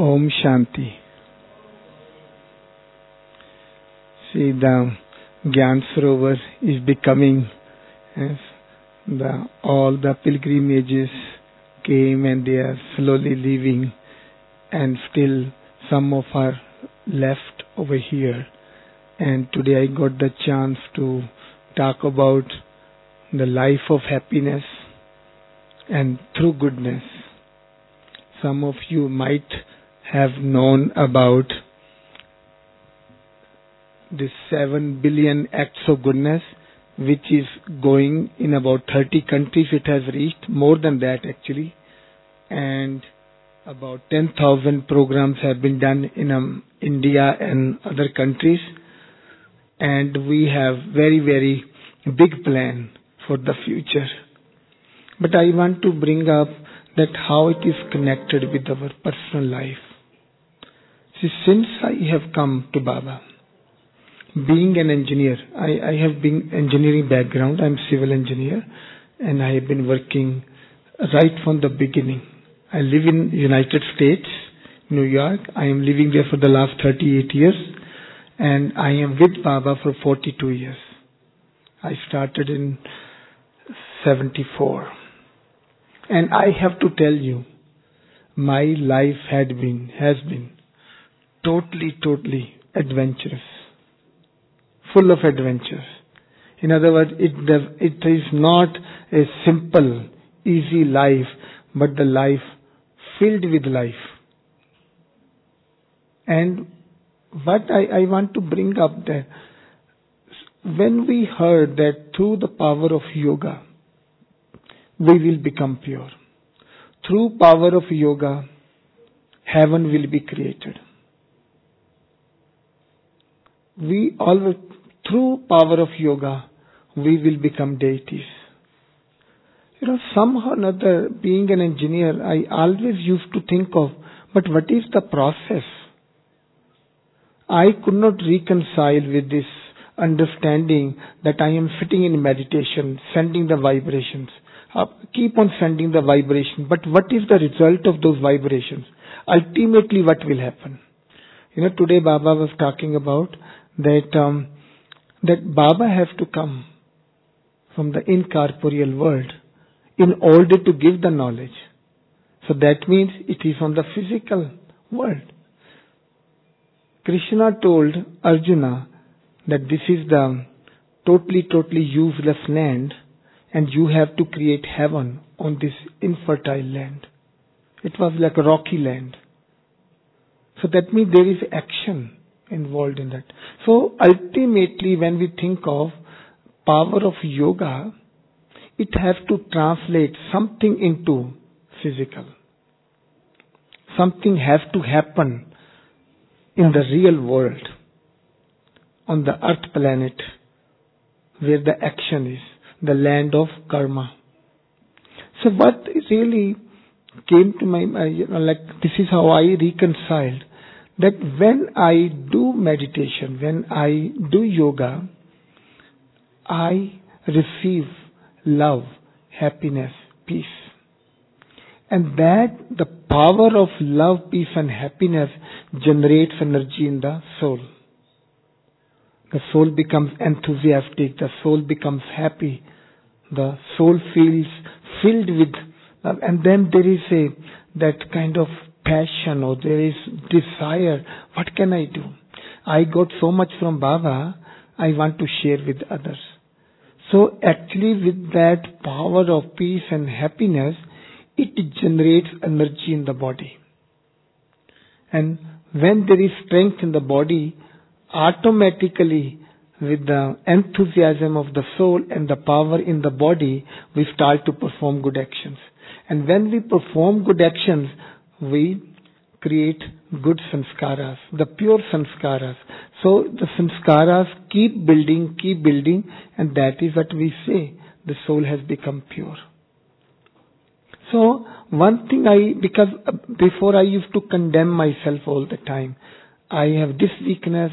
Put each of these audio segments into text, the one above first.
Om Shanti. See, the Gyan Sarovar is becoming, all the pilgrimages came and they are slowly leaving, and still some of are left over here. And today I got the chance to talk about the life of happiness and through goodness. Some of you might have known about the 7 billion acts of goodness, which is going in about 30 countries. It has reached more than that actually, and about 10,000 programs have been done in India and other countries, and we have very, very big plan for the future. But I want to bring up that how it is connected with our personal life. See, since I have come to Baba, being an engineer, I have been engineering background, I'm civil engineer, and I have been working right from the beginning. I live in United States, New York. I am living there for the last 38 years, and I am with Baba for 42 years. I started in 74. And I have to tell you, my life has been totally adventurous, full of adventures. In other words, it is not a simple, easy life, but the life filled with life. And what I want to bring up there, when we heard that through the power of yoga, we will become pure. Through power of yoga, heaven will be created. Through power of yoga, we will become deities. Somehow or another, being an engineer, I always used to think of, but what is the process? I could not reconcile with this understanding that I am sitting in meditation, sending the vibrations. Keep on sending the vibration, but what is the result of those vibrations? Ultimately, what will happen? Today Baba was talking about that Baba has to come from the incorporeal world in order to give the knowledge. So that means it is on the physical world. Krishna told Arjuna that this is the totally useless land, and you have to create heaven on this infertile land. It was like a rocky land. So that means there is action involved in that. So ultimately, when we think of power of yoga, it has to translate something into physical. Something has to happen in the real world, on the earth planet, where the action is, the land of karma. So what really came to my mind, this is how I reconciled, that when I do meditation, when I do yoga, I receive love, happiness, peace. And that the power of love, peace and happiness generates energy in the soul. The soul becomes enthusiastic, the soul becomes happy, the soul feels filled with love, and then there is that kind of passion, or there is desire. What can I do? I got so much from Baba, I want to share with others. So actually with that power of peace and happiness, it generates energy in the body. And when there is strength in the body, automatically with the enthusiasm of the soul and the power in the body, we start to perform good actions. And when we perform good actions, we create good sanskaras, the pure sanskaras. So the sanskaras keep building, and that is what we say, the soul has become pure. So one thing because before I used to condemn myself all the time. I have this weakness.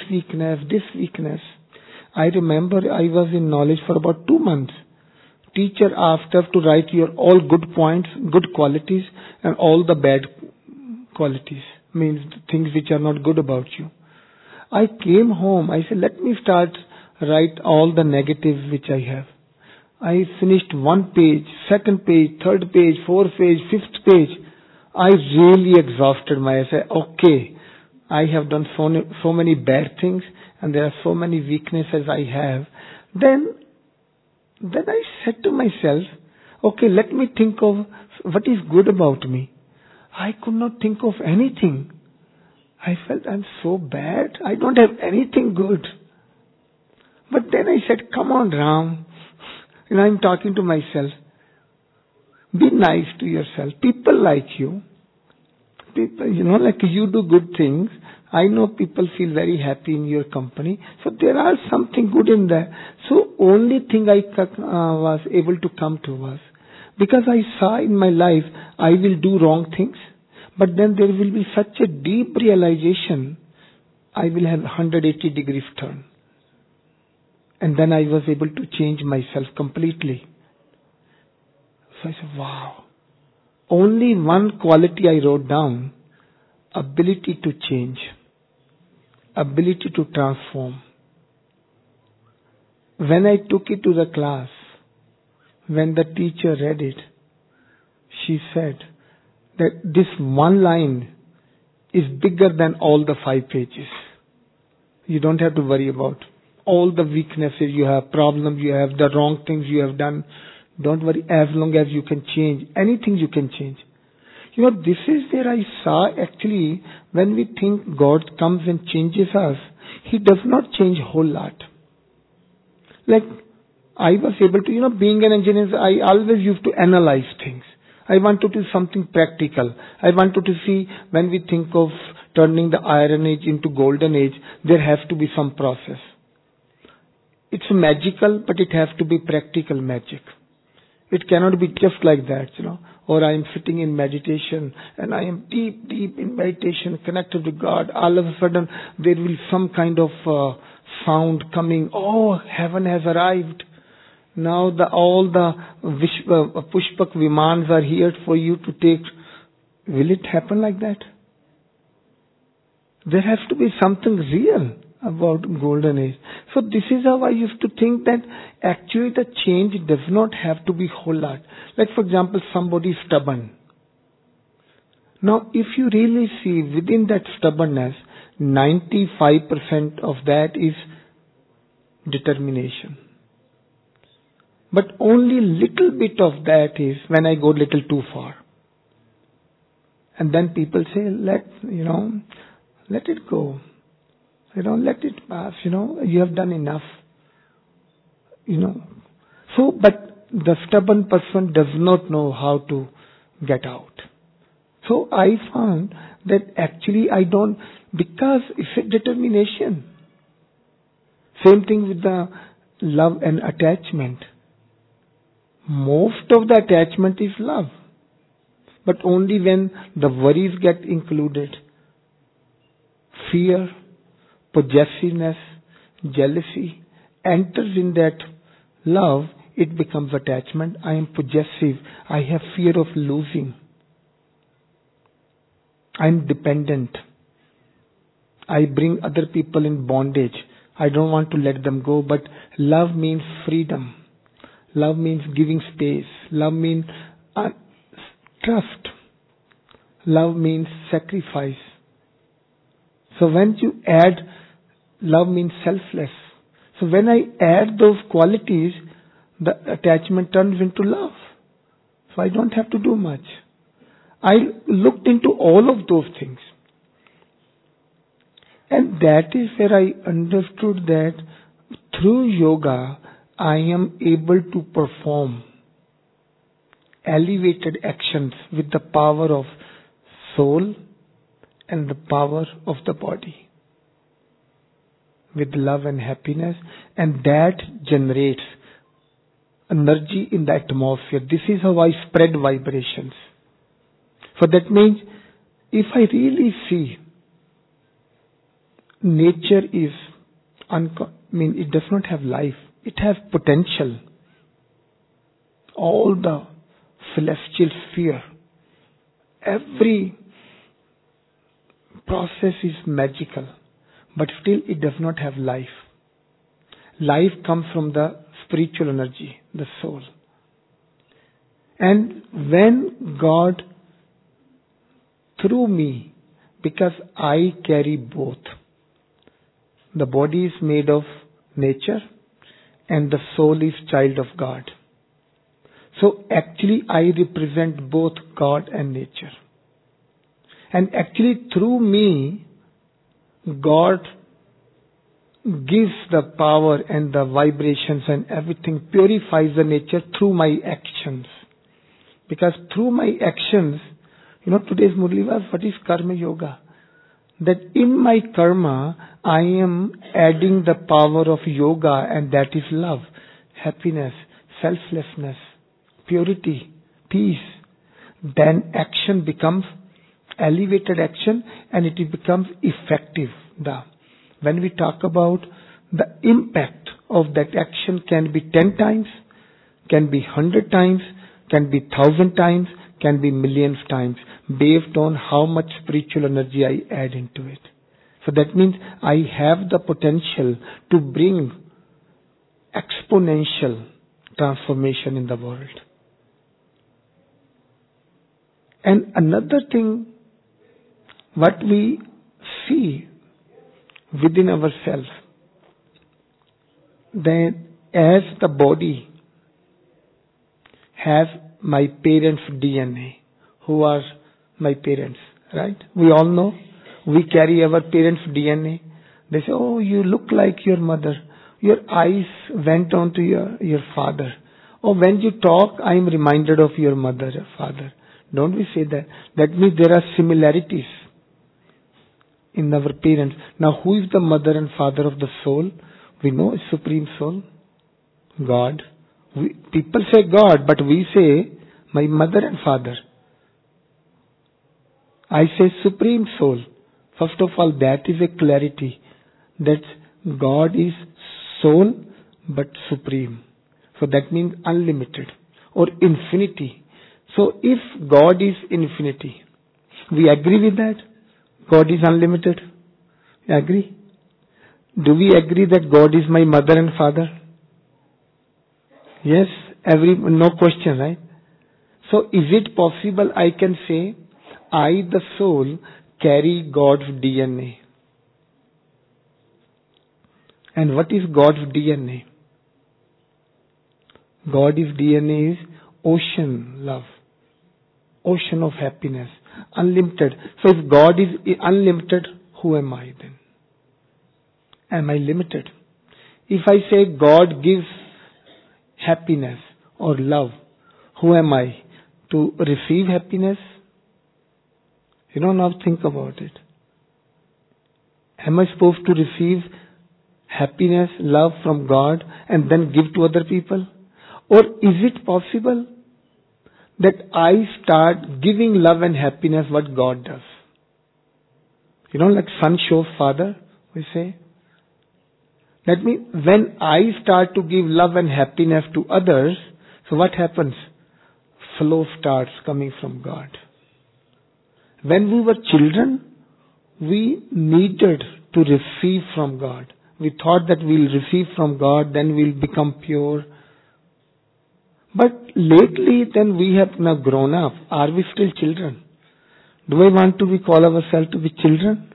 I remember I was in knowledge for about 2 months. Teacher asked us to write your all good points, good qualities, and all the bad qualities, means things which are not good about you. I came home, I said, let me start write all the negatives which I have. I finished one page, second page, third page, fourth page, fifth page. I really exhausted myself. I said, okay, I have done so many bad things and there are so many weaknesses I have. Then I said to myself, okay, let me think of what is good about me. I could not think of anything. I felt I'm so bad. I don't have anything good. But then I said, come on, Ram. I'm talking to myself. Be nice to yourself. People like you. People, like you do good things. I know people feel very happy in your company. So there are something good in there. So only thing I was able to come to was, because I saw in my life, I will do wrong things. But then there will be such a deep realization, I will have 180 degrees turn. And then I was able to change myself completely. So I said, wow. Only one quality I wrote down, ability to change, ability to transform. When I took it to the class, when the teacher read it, she said that this one line is bigger than all the 5 pages. You don't have to worry about all the weaknesses you have, problems you have, the wrong things you have done. Don't worry, as long as you can change. Anything you can change. This is where I saw actually, when we think God comes and changes us, He does not change a whole lot. Like, I was able to, being an engineer, I always used to analyze things. I wanted to do something practical. I wanted to see, when we think of turning the Iron Age into Golden Age, there has to be some process. It's magical, but it has to be practical magic. It cannot be just like that, Or I am sitting in meditation and I am deep in meditation, connected to God. All of a sudden, there will be some kind of sound coming. Oh, heaven has arrived. Now all the Pushpak Vimans are here for you to take. Will it happen like that? There has to be something real about Golden Age. So this is how I used to think that actually the change does not have to be whole lot. Like for example, somebody is stubborn. Now if you really see within that stubbornness, 95% of that is determination. But only little bit of that is when I go little too far. And then people say, let it go. Let it pass, you have done enough. So, but the stubborn person does not know how to get out. So I found that actually because it's a determination. Same thing with the love and attachment. Most of the attachment is love. But only when the worries get included, fear, possessiveness, jealousy enters in that love, it becomes attachment. I am possessive. I have fear of losing. I am dependent. I bring other people in bondage. I don't want to let them go, but love means freedom. Love means giving space. Love means trust. Love means sacrifice. So when you add, love means selfless. So when I add those qualities, the attachment turns into love. So I don't have to do much. I looked into all of those things. And that is where I understood that through yoga, I am able to perform elevated actions with the power of soul and the power of the body, with love and happiness, and that generates energy in the atmosphere. This is how I spread vibrations. So that means if I really see nature is it does not have life. It has potential. All the celestial sphere, every process is magical, but still it does not have life. Life comes from the spiritual energy, the soul. And when God, through me, because I carry both, the body is made of nature and the soul is child of God. So actually I represent both God and nature. And actually through me, God gives the power and the vibrations and everything, purifies the nature through my actions. Because through my actions, today's Murli was, what is karma yoga? That in my karma, I am adding the power of yoga, and that is love, happiness, selflessness, purity, peace. Then action becomes elevated action and it becomes effective. When we talk about the impact of that action can be 10 times, can be 100 times, can be 1,000 times, can be millions times, based on how much spiritual energy I add into it. So that means I have the potential to bring exponential transformation in the world. And another thing, what we see within ourselves, that as the body has my parents' DNA, who are my parents, right? We all know we carry our parents' DNA. They say, oh, you look like your mother. Your eyes went on to your father. Or when you talk, I am reminded of your mother or father. Don't we say that? That means there are similarities in our parents. Now, who is the mother and father of the soul? We know it's Supreme Soul, God. People say God, but we say my mother and father. I say Supreme Soul. First of all, that is a clarity that God is soul but supreme. So that means unlimited or infinity. So if God is infinity, we agree with that? God is unlimited? Agree? Do we agree that God is my mother and father? Yes, no question, right? So is it possible I can say, I, the soul, carry God's DNA? And what is God's DNA? God's DNA is ocean love, ocean of happiness, unlimited. So if God is unlimited, who am I then? Am I limited? If I say God gives happiness or love, who am I? To receive happiness? Now think about it. Am I supposed to receive happiness, love from God and then give to other people? Or is it possible that I start giving love and happiness what God does? Like son shows father, we say. That means when I start to give love and happiness to others, so what happens? Flow starts coming from God. When we were children, we needed to receive from God. We thought that we'll receive from God, then we'll become pure. But lately, then we have now grown up. Are we still children? Do I want to call ourselves to be children?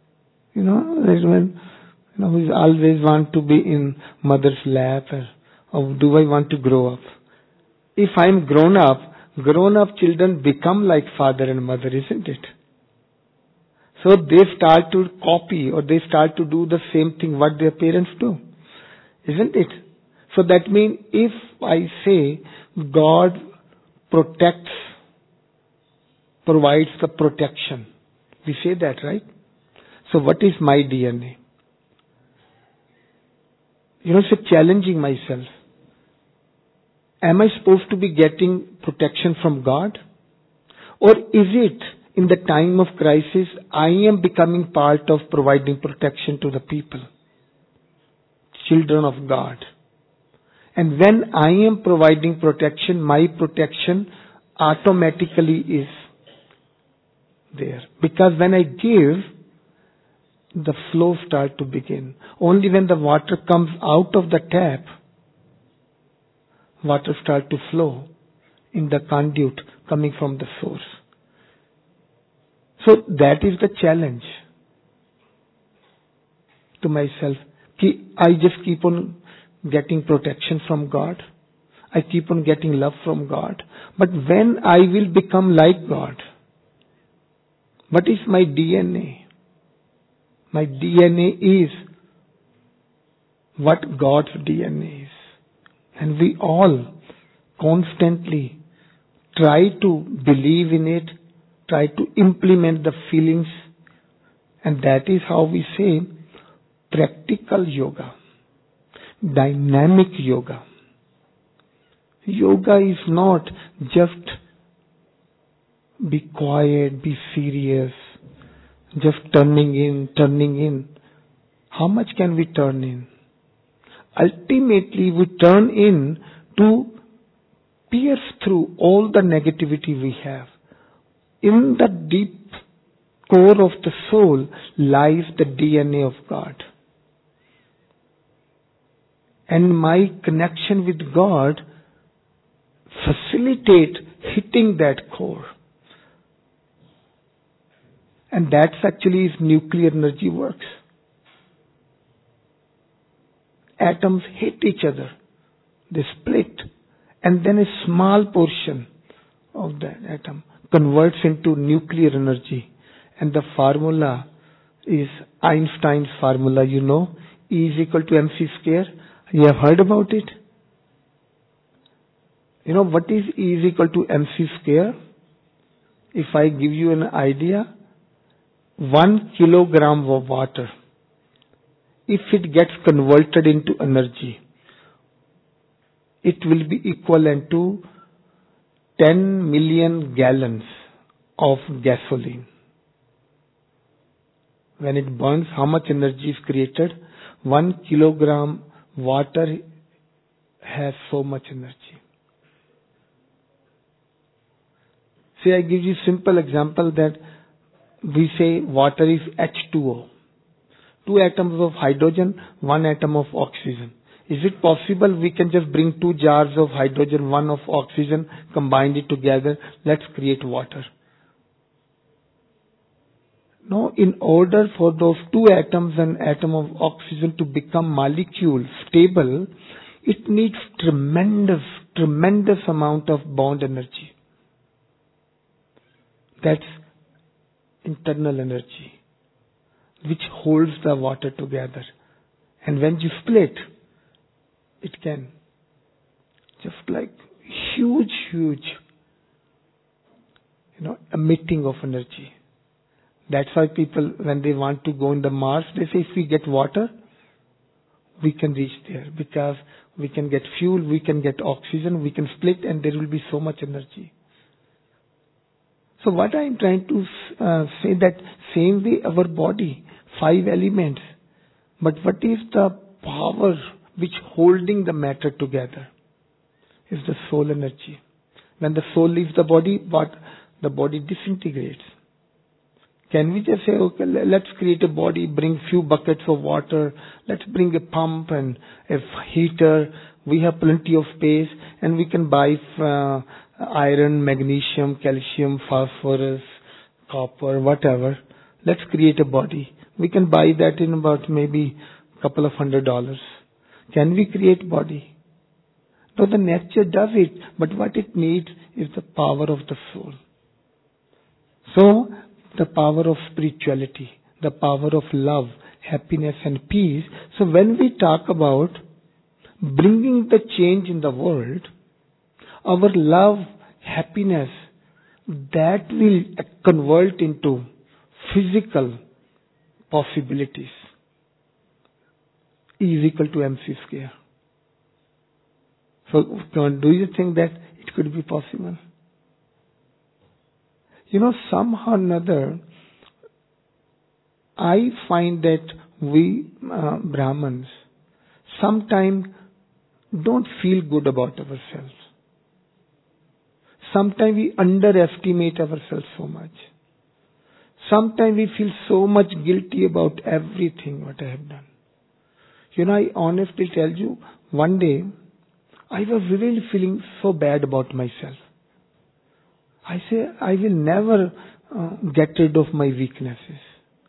We always want to be in mother's lap, or do I want to grow up? If I'm grown up children become like father and mother, isn't it? So they start to copy or they start to do the same thing what their parents do, isn't it? So that means if I say God protects, provides the protection, we say that, right? So what is my DNA? So challenging myself. Am I supposed to be getting protection from God? Or is it in the time of crisis, I am becoming part of providing protection to the people, children of God? And when I am providing protection, my protection automatically is there. Because when I give, the flow starts to begin. Only when the water comes out of the tap, water starts to flow in the conduit coming from the source. So that is the challenge to myself. I just keep on getting protection from God. I keep on getting love from God. But when I will become like God, what is my DNA? My DNA is what God's DNA is. And we all constantly try to believe in it, try to implement the feelings, and that is how we say practical yoga, dynamic yoga. Yoga is not just be quiet, be serious, just turning in. How much can we turn in? Ultimately, we turn in to pierce through all the negativity we have. In the deep core of the soul lies the DNA of God. And my connection with God facilitate hitting that core. And that's actually is nuclear energy works. Atoms hit each other. They split. And then a small portion of that atom converts into nuclear energy. And the formula is Einstein's formula, E is equal to mc square. You have heard about it? What is E is equal to mc square? If I give you an idea, 1 kilogram of water, if it gets converted into energy, it will be equivalent to 10 million gallons of gasoline. When it burns, how much energy is created? 1 kilogram water has so much energy. Say I give you a simple example that we say water is H2O. 2 atoms of hydrogen, 1 atom of oxygen. Is it possible we can just bring 2 jars of hydrogen, 1 of oxygen, combine it together, let's create water? No, in order for those 2 atoms and atom of oxygen to become molecules, stable, it needs tremendous amount of bond energy. That's internal energy, which holds the water together. And when you split, it can just like huge, emitting of energy. That's why people, when they want to go in the Mars, they say if we get water, we can reach there because we can get fuel, we can get oxygen, we can split and there will be so much energy. So what I am trying to say that same way our body, 5 elements, but what is the power which holding the matter together? Is the soul energy. When the soul leaves the body, the body disintegrates. Can we just say, okay, let's create a body, bring few buckets of water, let's bring a pump and a heater, we have plenty of space and we can buy iron, magnesium, calcium, phosphorus, copper, whatever. Let's create a body. We can buy that in about maybe couple of $100. Can we create body? No, the nature does it, but what it needs is the power of the soul. So, the power of spirituality, the power of love, happiness and peace. So when we talk about bringing the change in the world, our love, happiness, that will convert into physical possibilities. E is equal to mc square. So do you think that it could be possible? Somehow or another, I find that we Brahmins sometimes don't feel good about ourselves. Sometimes we underestimate ourselves so much. Sometimes we feel so much guilty about everything what I have done. I honestly tell you, one day, I was really feeling so bad about myself. I say, I will never get rid of my weaknesses.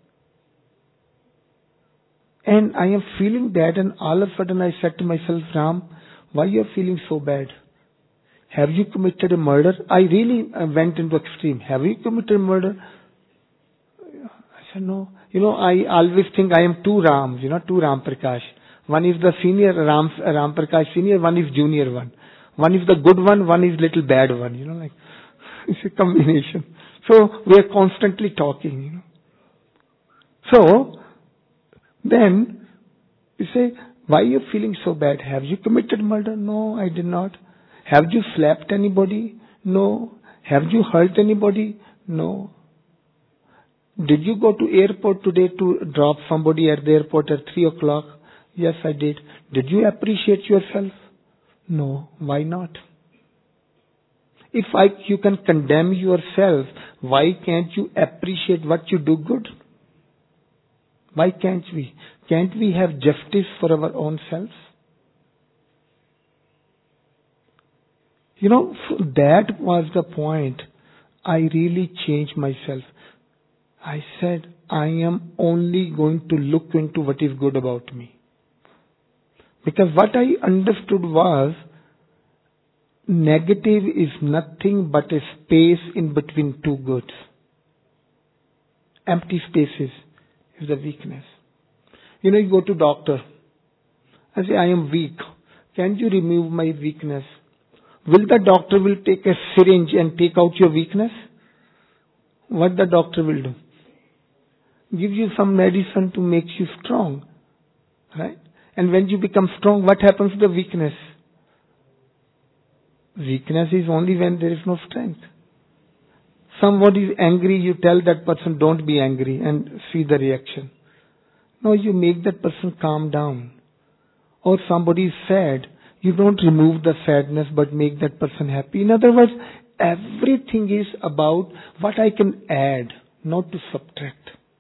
And I am feeling bad, and all of a sudden I said to myself, Ram, why you are feeling so bad? Have you committed a murder? I really went into extreme. Have you committed murder? I said, no. I always think I am two Rams, two Ram Prakash. One is the senior Ram Prakash senior, one is junior one. One is the good one is little bad one, like it's a combination. So we are constantly talking, So then you say, why are you feeling so bad? Have you committed murder? No, I did not. Have you slapped anybody? No. Have you hurt anybody? No. Did you go to airport today to drop somebody at the airport at 3 o'clock? Yes, I did. Did you appreciate yourself? No. Why not? If you can condemn yourself, why can't you appreciate what you do good? Why can't we? Can't we have justice for our own selves? That was the point. I really changed myself. I said, I am only going to look into what is good about me. Because what I understood was, negative is nothing but a space in between two goods. Empty spaces is the weakness. You go to doctor. I say, I am weak. Can you remove my weakness? Will the doctor will take a syringe and take out your weakness? What the doctor will do? Give you some medicine to make you strong. Right? And when you become strong, what happens to the weakness? Weakness is only when there is no strength. Somebody is angry, you tell that person, don't be angry, and see the reaction. No, you make that person calm down. Or somebody is sad, you don't remove the sadness but make that person happy. In other words, everything is about what I can add, not to subtract.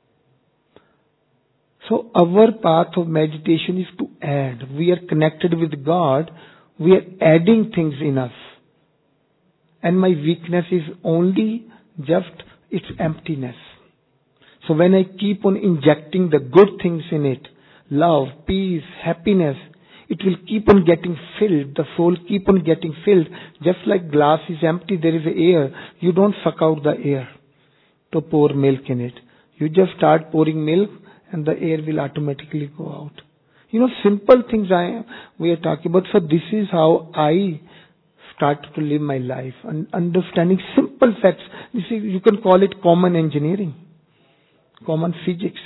So our path of meditation is to add. We are connected with God. We are adding things in us. And my weakness is only just its emptiness. So when I keep on injecting the good things in it, love, peace, happiness, it will keep on getting filled. The soul keep on getting filled. Just like glass is empty, there is air. You don't suck out the air to pour milk in it. You just start pouring milk and the air will automatically go out. Simple things we are talking about. So this is how I started to live my life, and understanding simple facts. You can call it common engineering, common physics,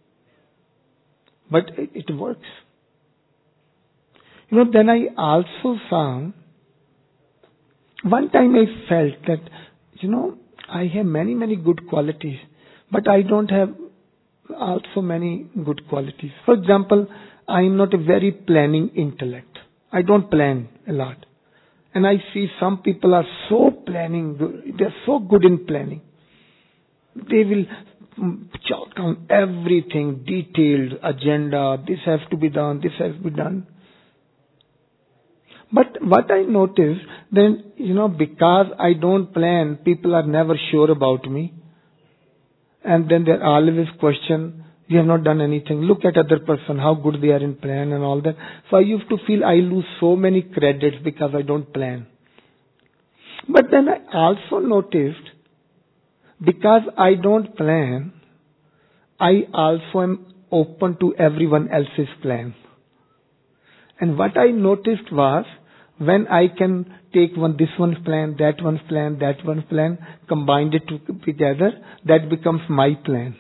but it works. Then I also found, one time I felt that, I have many, many good qualities, but I don't have also many good qualities. For example, I am not a very planning intellect. I don't plan a lot. And I see some people are so planning, they're so good in planning. They will jot down everything, detailed agenda, this has to be done, this has to be done. But what I noticed, then, because I don't plan, people are never sure about me. And then there always question, you have not done anything. Look at other person, how good they are in plan and all that. So I used to feel I lose so many credits because I don't plan. But then I also noticed, because I don't plan, I also am open to everyone else's plan. And what I noticed was, when I can take this one's plan, that one's plan, that one's plan, combine it together, that becomes my plan.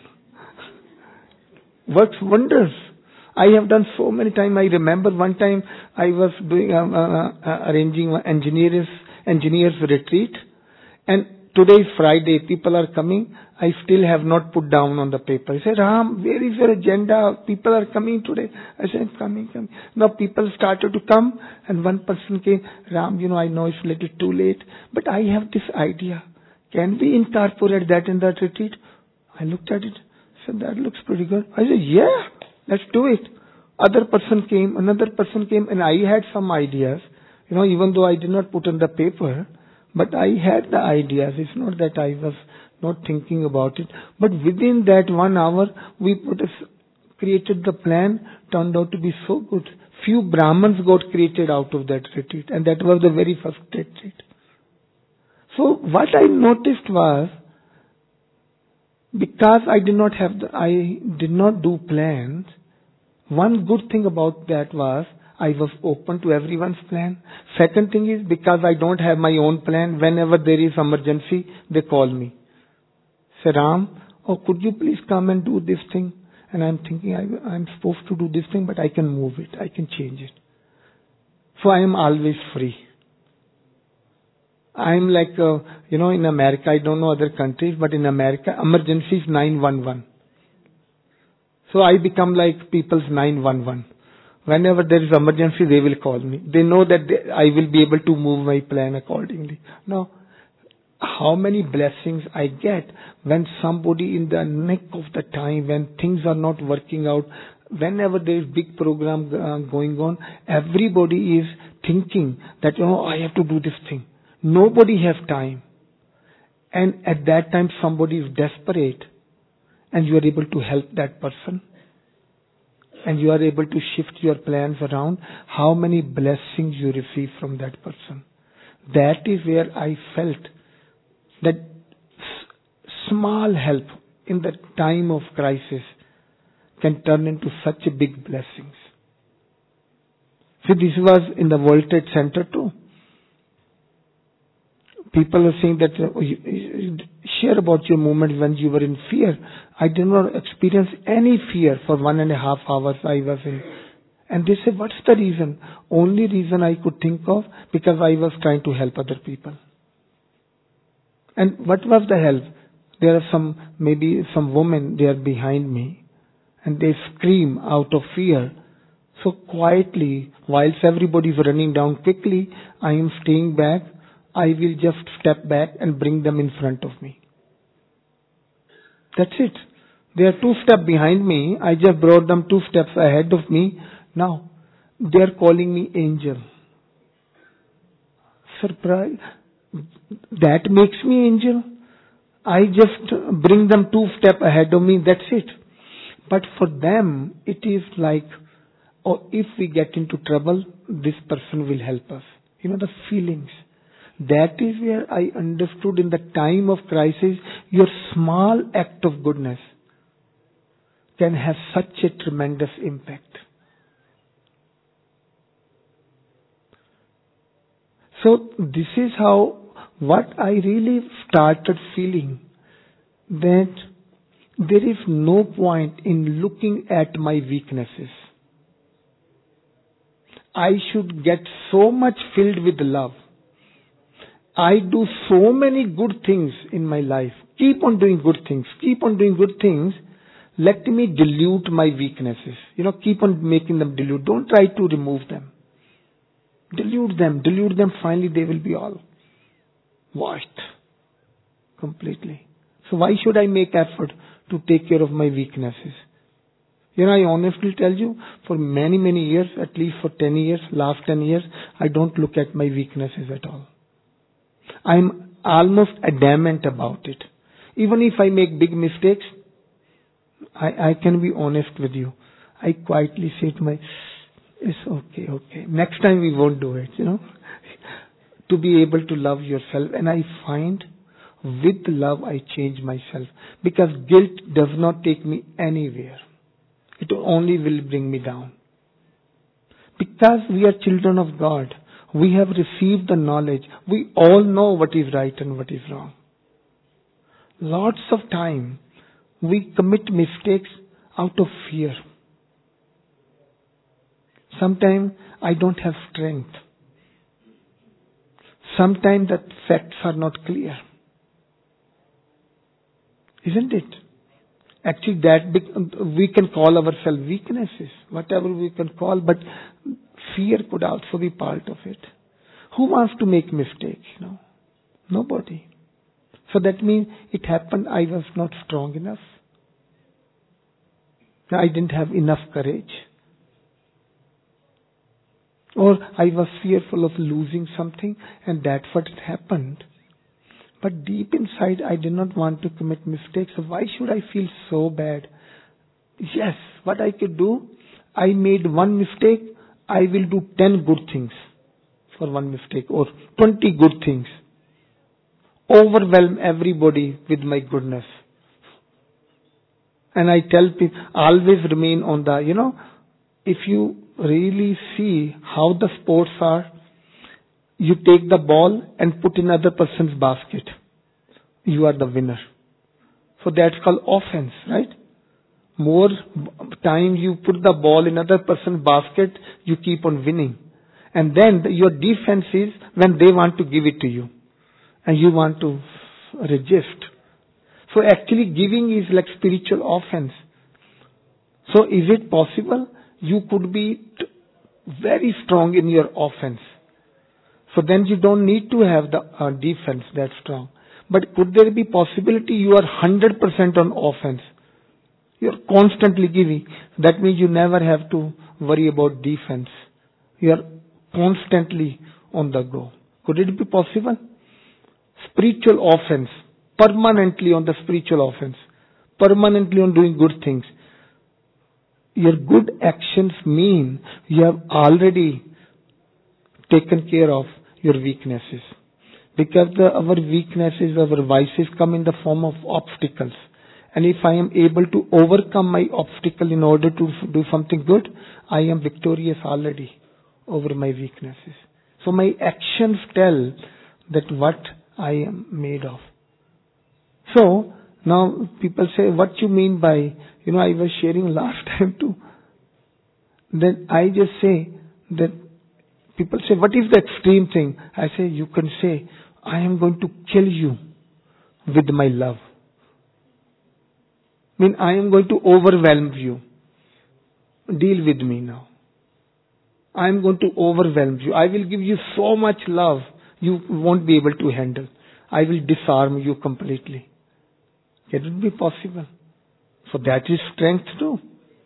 Works wonders. I have done so many times. I remember one time I was doing arranging engineers retreat, and today is Friday. People are coming. I still have not put down on the paper. I said, Ram, where is your agenda? People are coming today. I said, coming. Now people started to come, and one person came, Ram, I know it's a little too late, but I have this idea. Can we incorporate that in that retreat? I looked at it, said, that looks pretty good. I said, yeah, let's do it. Other person came, another person came, and I had some ideas, even though I did not put on the paper, but I had the ideas. It's not that I was not thinking about it. But within that 1 hour, we created the plan, turned out to be so good. Few Brahmins got created out of that retreat, and that was the very first retreat. So what I noticed was, because I did not do plans, one good thing about that was I was open to everyone's plan. Second thing is, because I don't have my own plan, whenever there is emergency, they call me. Say, Ram, could you please come and do this thing? And I'm thinking, I'm supposed to do this thing, but I can move it. I can change it. So I am always free. I'm like, in America, I don't know other countries, but in America, emergency is 911. So I become like people's 911. Whenever there is emergency, they will call me. They know that I will be able to move my plan accordingly. Now, how many blessings I get when somebody in the neck of the time, when things are not working out, whenever there is big program going on, everybody is thinking that, I have to do this thing. Nobody has time. And at that time, somebody is desperate, and you are able to help that person, and you are able to shift your plans around. How many blessings you receive from that person. That is where I felt that small help in the time of crisis can turn into such a big blessings. See, this was in the World Trade Center too. People are saying that, share about your moment when you were in fear. I did not experience any fear for 1.5 hours I was in. And they say, what's the reason? Only reason I could think of, because I was trying to help other people. And what was the help? There are maybe some women, they are behind me, and they scream out of fear. So quietly, whilst everybody is running down quickly, I am staying back. I will just step back and bring them in front of me. That's it. They are 2 steps behind me. I just brought them 2 steps ahead of me. Now, they are calling me angel. Surprise. That makes me angel. I just bring them 2 steps ahead of me. That's it. But for them, it is like, if we get into trouble, this person will help us. The feelings. That is where I understood, in the time of crisis, your small act of goodness can have such a tremendous impact. So this is what I really started feeling, that there is no point in looking at my weaknesses. I should get so much filled with love. I do so many good things in my life. Keep on doing good things. Keep on doing good things. Let me dilute my weaknesses. Keep on making them dilute. Don't try to remove them. Dilute them. Dilute them. Finally, they will be all washed completely. So why should I make effort to take care of my weaknesses? I honestly tell you, for many, many years, at least for 10 years, last 10 years, I don't look at my weaknesses at all. I'm almost adamant about it. Even if I make big mistakes, I can be honest with you. I quietly say to it's okay. Next time we won't do it, To be able to love yourself. And I find with love I change myself. Because guilt does not take me anywhere. It only will bring me down. Because we are children of God. We have received the knowledge. We all know what is right and what is wrong. Lots of time we commit mistakes out of fear. Sometimes I don't have strength. Sometimes the facts are not clear. Isn't it? Actually, we can call ourselves weaknesses, whatever we can call, but fear could also be part of it. Who wants to make mistakes? Nobody. So that means it happened, I was not strong enough. I didn't have enough courage. Or I was fearful of losing something, and that's what happened. But deep inside, I did not want to commit mistakes. So why should I feel so bad? Yes, what I could do, I made one mistake, I will do 10 good things for one mistake, or 20 good things. Overwhelm everybody with my goodness. And I tell people, always remain on the, if you really see how the sports are, you take the ball and put in other person's basket. You are the winner. So that's called offense, right? More time you put the ball in other person's basket, you keep on winning. And then your defense is when they want to give it to you. And you want to resist. So actually giving is like spiritual offense. So is it possible? You could be very strong in your offense. So then you don't need to have the defense that strong. But could there be possibility you are 100% on offense? You are constantly giving. That means you never have to worry about defense. You are constantly on the go. Could it be possible? Spiritual offense. Permanently on the spiritual offense. Permanently on doing good things. Your good actions mean you have already taken care of your weaknesses. Because our weaknesses, our vices come in the form of obstacles. And if I am able to overcome my obstacle in order to do something good, I am victorious already over my weaknesses. So my actions tell that what I am made of. So now people say, what you mean by, I was sharing last time too. Then I just say that people say, what is the extreme thing? I say, you can say, I am going to kill you with my love. I am going to overwhelm you. Deal with me now. I am going to overwhelm you. I will give you so much love, you won't be able to handle. I will disarm you completely. Can it be possible? So that is strength too.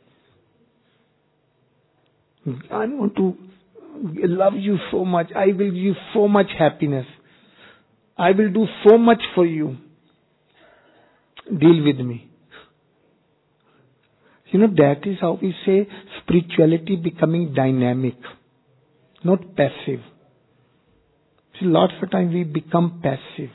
I am going to love you so much. I will give you so much happiness. I will do so much for you. Deal with me. That is how we say spirituality becoming dynamic, not passive. See, lots of times we become passive,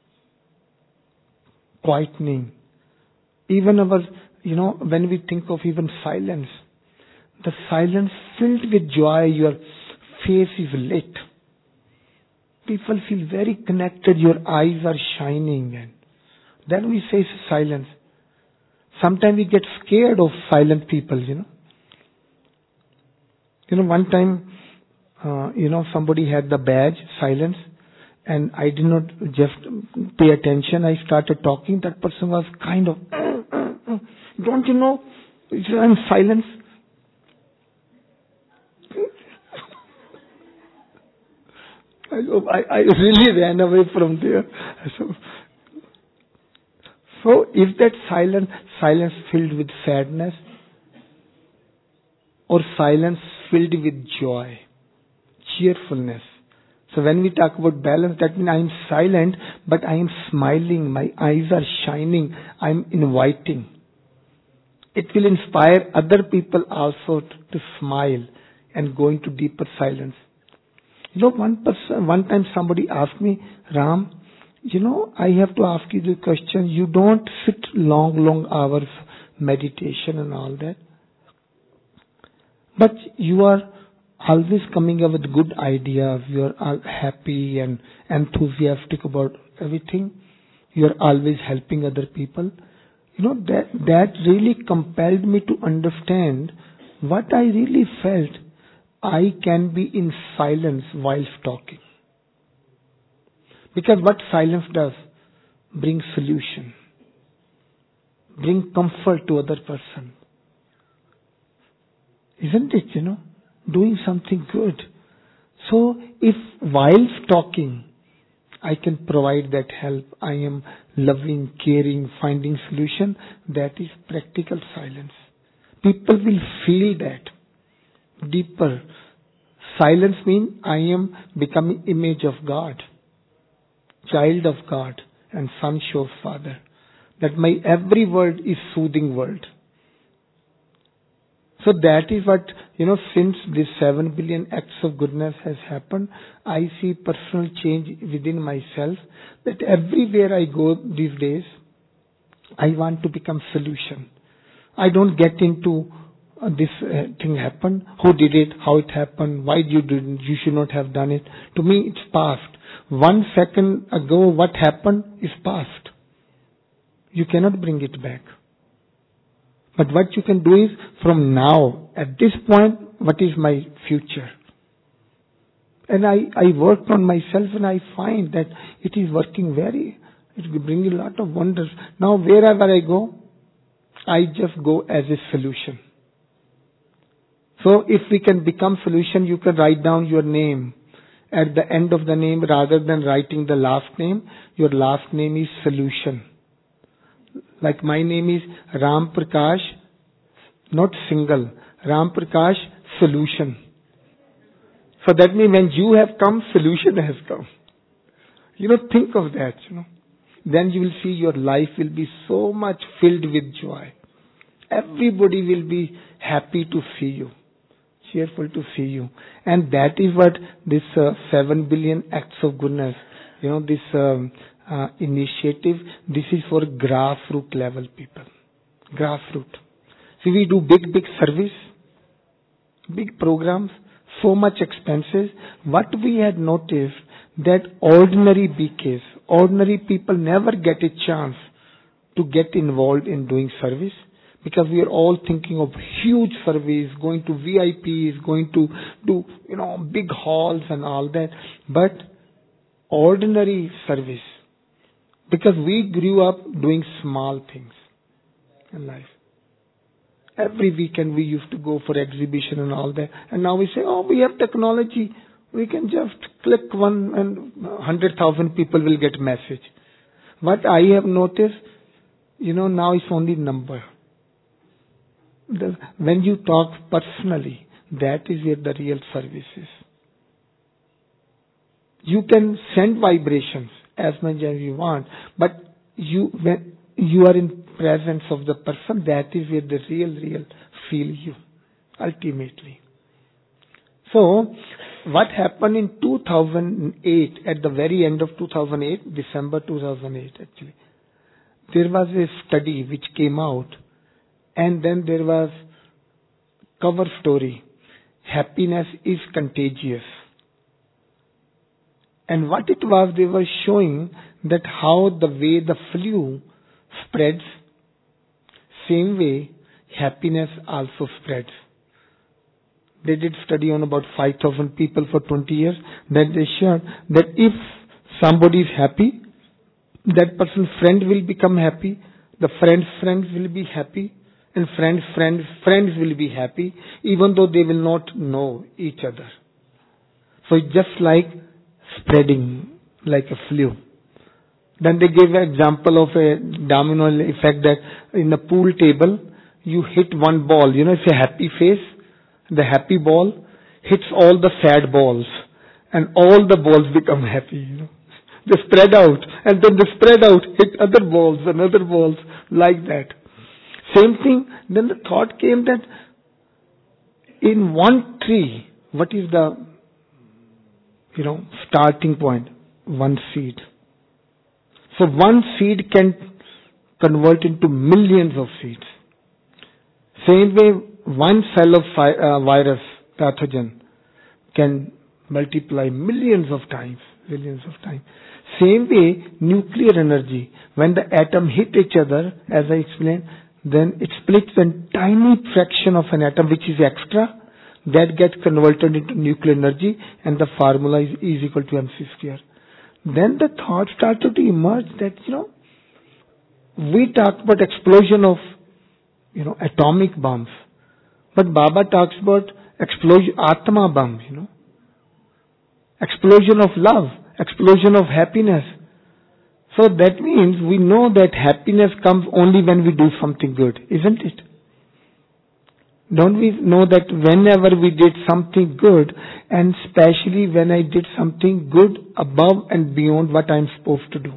quietening. Even our, when we think of even silence, the silence filled with joy, your face is lit. People feel very connected, your eyes are shining. And then we say silence. Sometimes we get scared of silent people, One time, somebody had the badge, silence, and I did not just pay attention. I started talking. That person was kind of, don't you know, I'm silence. I really ran away from there. So if that silence filled with sadness or silence filled with joy, cheerfulness. So when we talk about balance, that means I am silent, but I am smiling. My eyes are shining. I am inviting. It will inspire other people also to smile and go into deeper silence. One time somebody asked me, Ram, I have to ask you the question. You don't sit long hours meditation and all that. But you are always coming up with good ideas. You are happy and enthusiastic about everything. You are always helping other people. That really compelled me to understand what I really felt. I can be in silence whilst talking. Because what silence does, bring solution, bring comfort to other person. Isn't it, doing something good. So if whilst talking, I can provide that help. I am loving, caring, finding solution. That is practical silence. People will feel that deeper. Silence means I am becoming image of God, child of God, and son shows father. That my every word is soothing word. So that is what, since this 7 billion acts of goodness has happened, I see personal change within myself, that everywhere I go these days, I want to become solution. I don't get into this thing happened, who did it, how it happened, why you didn't, you should not have done it. To me, it's past. 1 second ago, what happened is past. You cannot bring it back. But what you can do is, from now, at this point, what is my future? And I worked on myself and I find that it is working it will bring a lot of wonders. Now, wherever I go, I just go as a solution. So, if we can become solution, you can write down your name. At the end of the name, rather than writing the last name, your last name is solution. Like my name is Ram Prakash, not single, Ram Prakash Solution. So that means when you have come, solution has come. Think of that, Then you will see your life will be so much filled with joy. Everybody will be happy to see you, cheerful to see you. And that is what this 7 billion acts of goodness, this initiative, this is for grassroots level people. Grassroots. See, we do big service, big programs, so much expenses. What we had noticed that ordinary BKs, ordinary people never get a chance to get involved in doing service, because we are all thinking of huge service, going to VIPs, going to do, big halls and all that. But ordinary service, because we grew up doing small things in life. Every weekend we used to go for exhibition and all that. And now we say, we have technology. We can just click one and 100,000 people will get message. What I have noticed, now it's only number. When you talk personally, that is where the real service is. You can send vibrations as much as you want, but when you are in presence of the person, that is where the real feel you, ultimately. So, what happened in 2008, at the very end of 2008, December 2008 actually, there was a study which came out, and then there was cover story, happiness is contagious. And what it was, they were showing that how the way the flu spreads, same way happiness also spreads. They did study on about 5,000 people for 20 years. That they showed that if somebody is happy, that person's friend will become happy, the friend's friends will be happy, and friends will be happy, even though they will not know each other. So it's just like spreading like a flu. Then they gave an example of a domino effect, that in a pool table, you hit one ball, it's a happy face, the happy ball hits all the sad balls, and all the balls become happy, They spread out, and then they spread out, hit other balls and other balls, like that. Same thing, then the thought came that in one tree, what is the, starting point? One seed. So one seed can convert into millions of seeds. Same way, one cell of virus, pathogen, can multiply millions of times. Same way, nuclear energy, when the atom hit each other, as I explained, then it splits a tiny fraction of an atom which is extra, that gets converted into nuclear energy, and the formula is E is equal to mc square. Then the thought started to emerge that, we talk about explosion of, atomic bombs. But Baba talks about explosion, Atma bomb, explosion of love. explosion of happiness. So that means we know that happiness comes only when we do something good, isn't it? Don't we know that whenever we did something good, and especially when I did something good above and beyond what I'm supposed to do?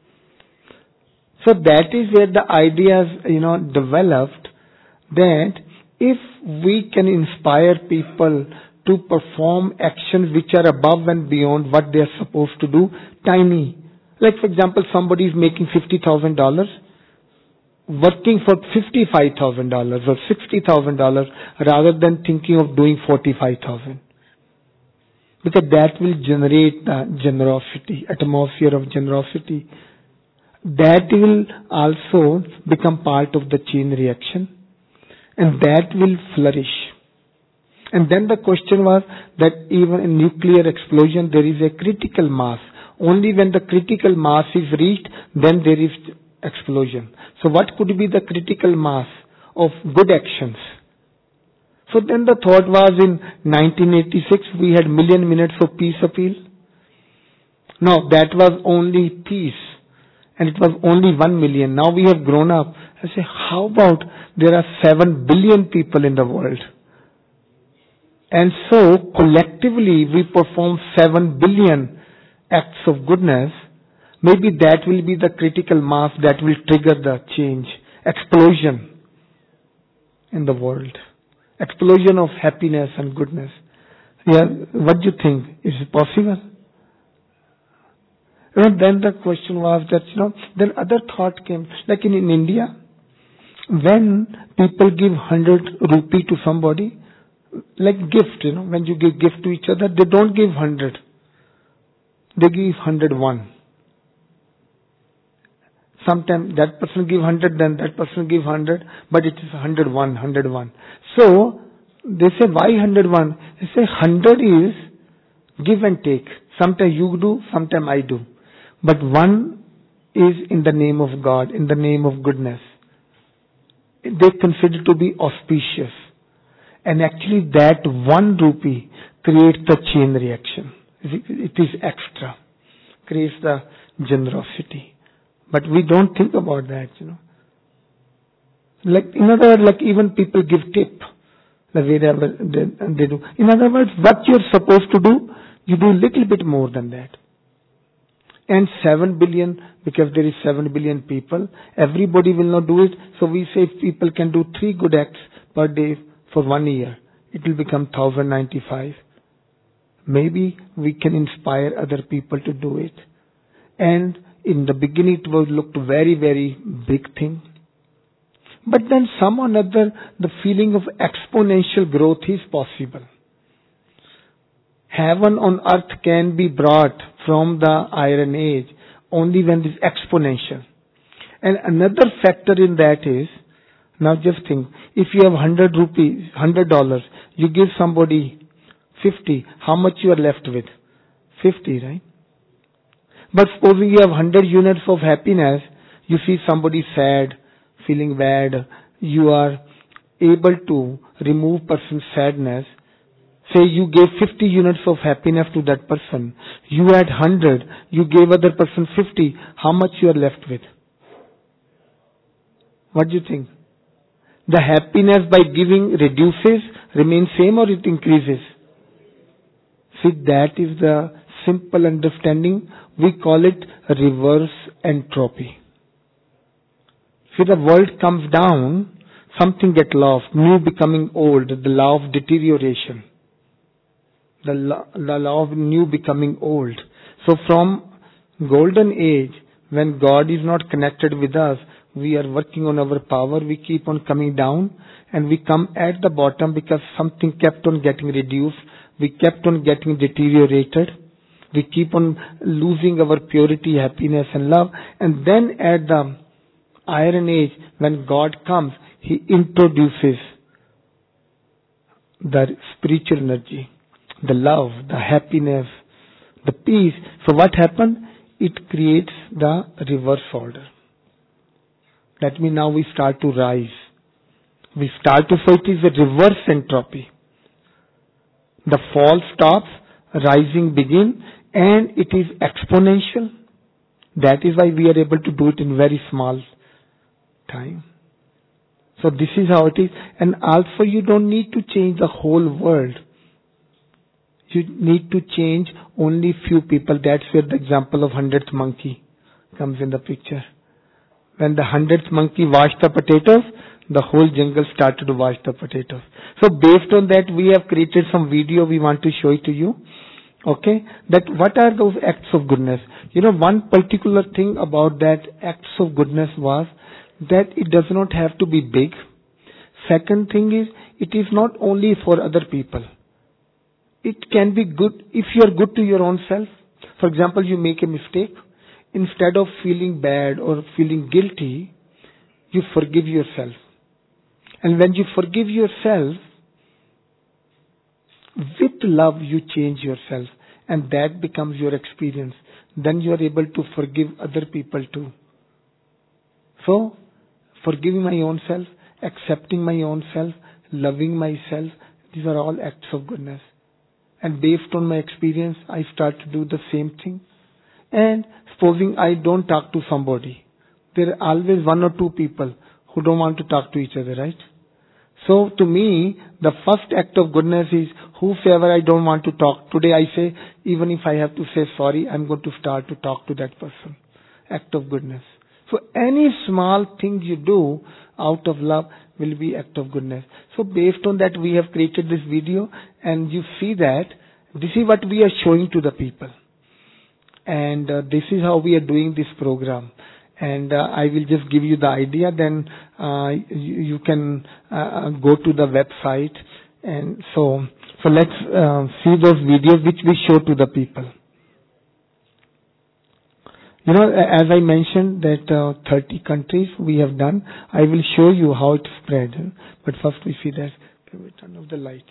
So that is where the ideas, developed, that if we can inspire people to perform actions which are above and beyond what they are supposed to do, tiny. Like for example, somebody is making $50,000, working for $55,000 or $60,000 rather than thinking of doing $45,000. Because that will generate the generosity, atmosphere of generosity. That will also become part of the chain reaction, and that will flourish. And then the question was that even in nuclear explosion there is a critical mass. Only when the critical mass is reached, then there is explosion. So what could be the critical mass of good actions? So then the thought was, in 1986 we had million minutes of peace appeal. No, that was only peace, and it was only 1 million. Now we have grown up. I say, how about there are 7 billion people in the world? And so collectively we perform 7 billion acts of goodness. Maybe that will be the critical mass that will trigger the change, explosion in the world. Explosion of happiness and goodness. Yeah, what do you think? Is it possible? Then the question was that, then other thought came, like in India, when people give 100 rupee to somebody, like gift, when you give gift to each other, they don't give 100. They give 101. Sometimes that person give 100, then that person give 100, but it is 101. So, they say, why 101? They say 100 is give and take. Sometimes you do, sometimes I do. But one is in the name of God, in the name of goodness. They consider to be auspicious. And actually that 1 rupee creates the chain reaction. It is extra. Creates the generosity. But we don't think about that, Like, in other words, like even people give tip. Wherever they do. In other words, what you're supposed to do, you do little bit more than that. And 7 billion, because there is 7 billion people, everybody will not do it. So we say if people can do 3 good acts per day for 1 year, it will become 1095. Maybe we can inspire other people to do it. And in the beginning it was looked very, very big thing. But then some or another, the feeling of exponential growth is possible. Heaven on earth can be brought from the Iron Age only when it is exponential. And another factor in that is, now just think, if you have 100 rupees, $100, you give somebody 50, how much you are left with? 50, right? But supposing you have 100 units of happiness, you see somebody sad, feeling bad, you are able to remove person's sadness. Say you gave 50 units of happiness to that person. You had 100, you gave other person 50, how much you are left with? What do you think? The happiness by giving reduces, remains same, or it increases? See, that is the simple understanding. We call it reverse entropy. See, the world comes down, something gets lost, new becoming old, the law of deterioration. The law of new becoming old. So from golden age, when God is not connected with us, we are working on our power, we keep on coming down, and we come at the bottom because something kept on getting reduced, we kept on getting deteriorated, we keep on losing our purity, happiness and love, and then at the Iron Age, when God comes, He introduces the spiritual energy, the love, the happiness, the peace. So what happened? It creates the reverse order. That means now we start to rise. We start to, so it is a reverse entropy. The fall stops, rising begins, and it is exponential. That is why we are able to do it in very small time. So this is how it is. And also you don't need to change the whole world. You need to change only few people. That's where the example of 100th monkey comes in the picture. When the 100th monkey washed the potatoes, the whole jungle started to wash the potatoes. So based on that, we have created some video we want to show it to you. Okay, that what are those acts of goodness? One particular thing about that acts of goodness was that it does not have to be big. Second thing is, it is not only for other people. It can be good if you are good to your own self. For example, you make a mistake. Instead of feeling bad or feeling guilty, you forgive yourself. And when you forgive yourself, with love you change yourself, and that becomes your experience. Then you are able to forgive other people too. So, forgiving my own self, accepting my own self, loving myself, these are all acts of goodness. And based on my experience, I start to do the same thing. And supposing I don't talk to somebody, there are always one or two people who don't want to talk to each other, right? So to me, the first act of goodness is whosoever I don't want to talk. Today I say, even if I have to say sorry, I'm going to start to talk to that person. Act of goodness. So any small thing you do out of love will be act of goodness. So based on that, we have created this video, and you see that this is what we are showing to the people. And this is how we are doing this program. And I will just give you the idea, then you can go to the website. And so let's see those videos which we show to the people. As I mentioned that 30 countries we have done, I will show you how it spread. But first we see that. Okay, we turn off the lights.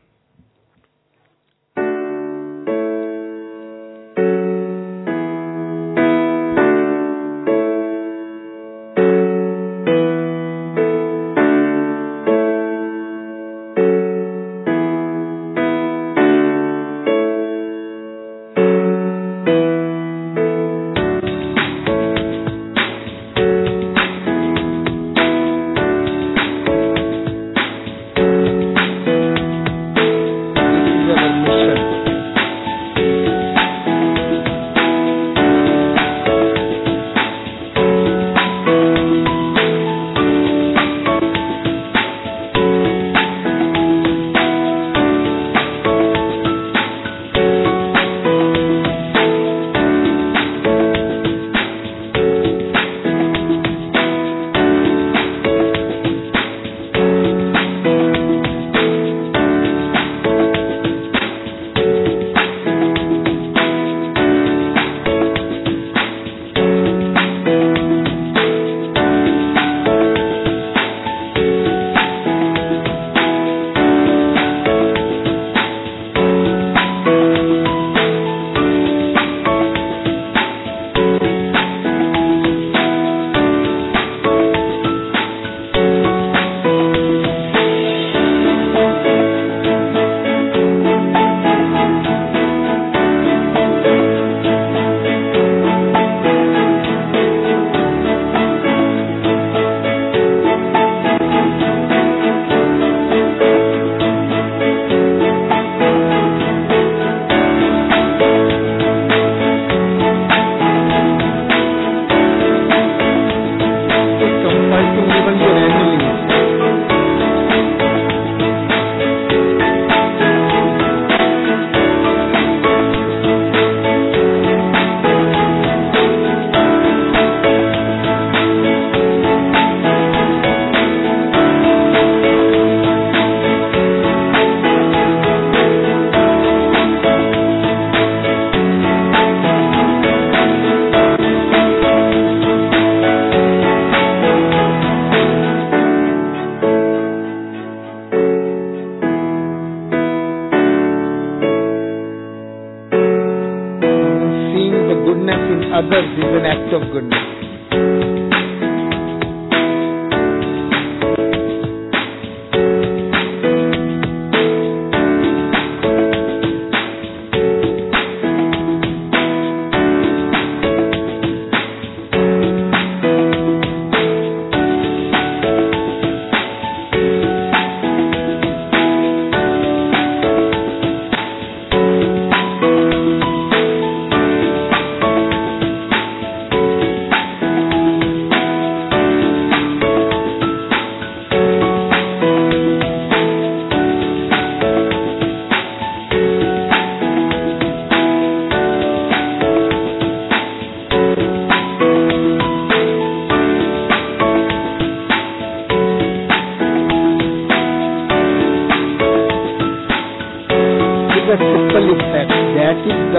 Others is an act of goodness.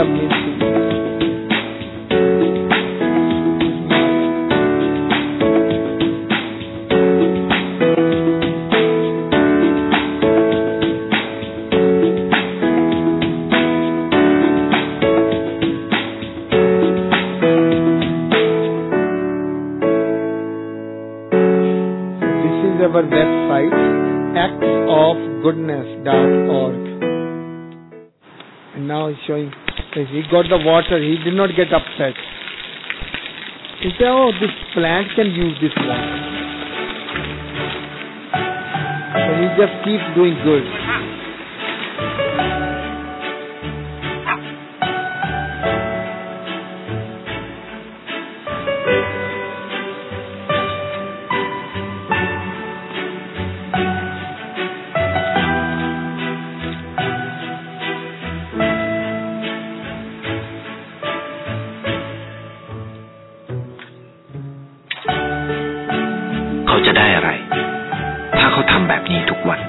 amazing. Our website actsofgoodness.org, and now he's showing he got the water. He did not get upset. He said, oh, this plant can use this water. So he just keeps doing good. จะได้อะไรถ้าเขาทำแบบนี้ทุกวัน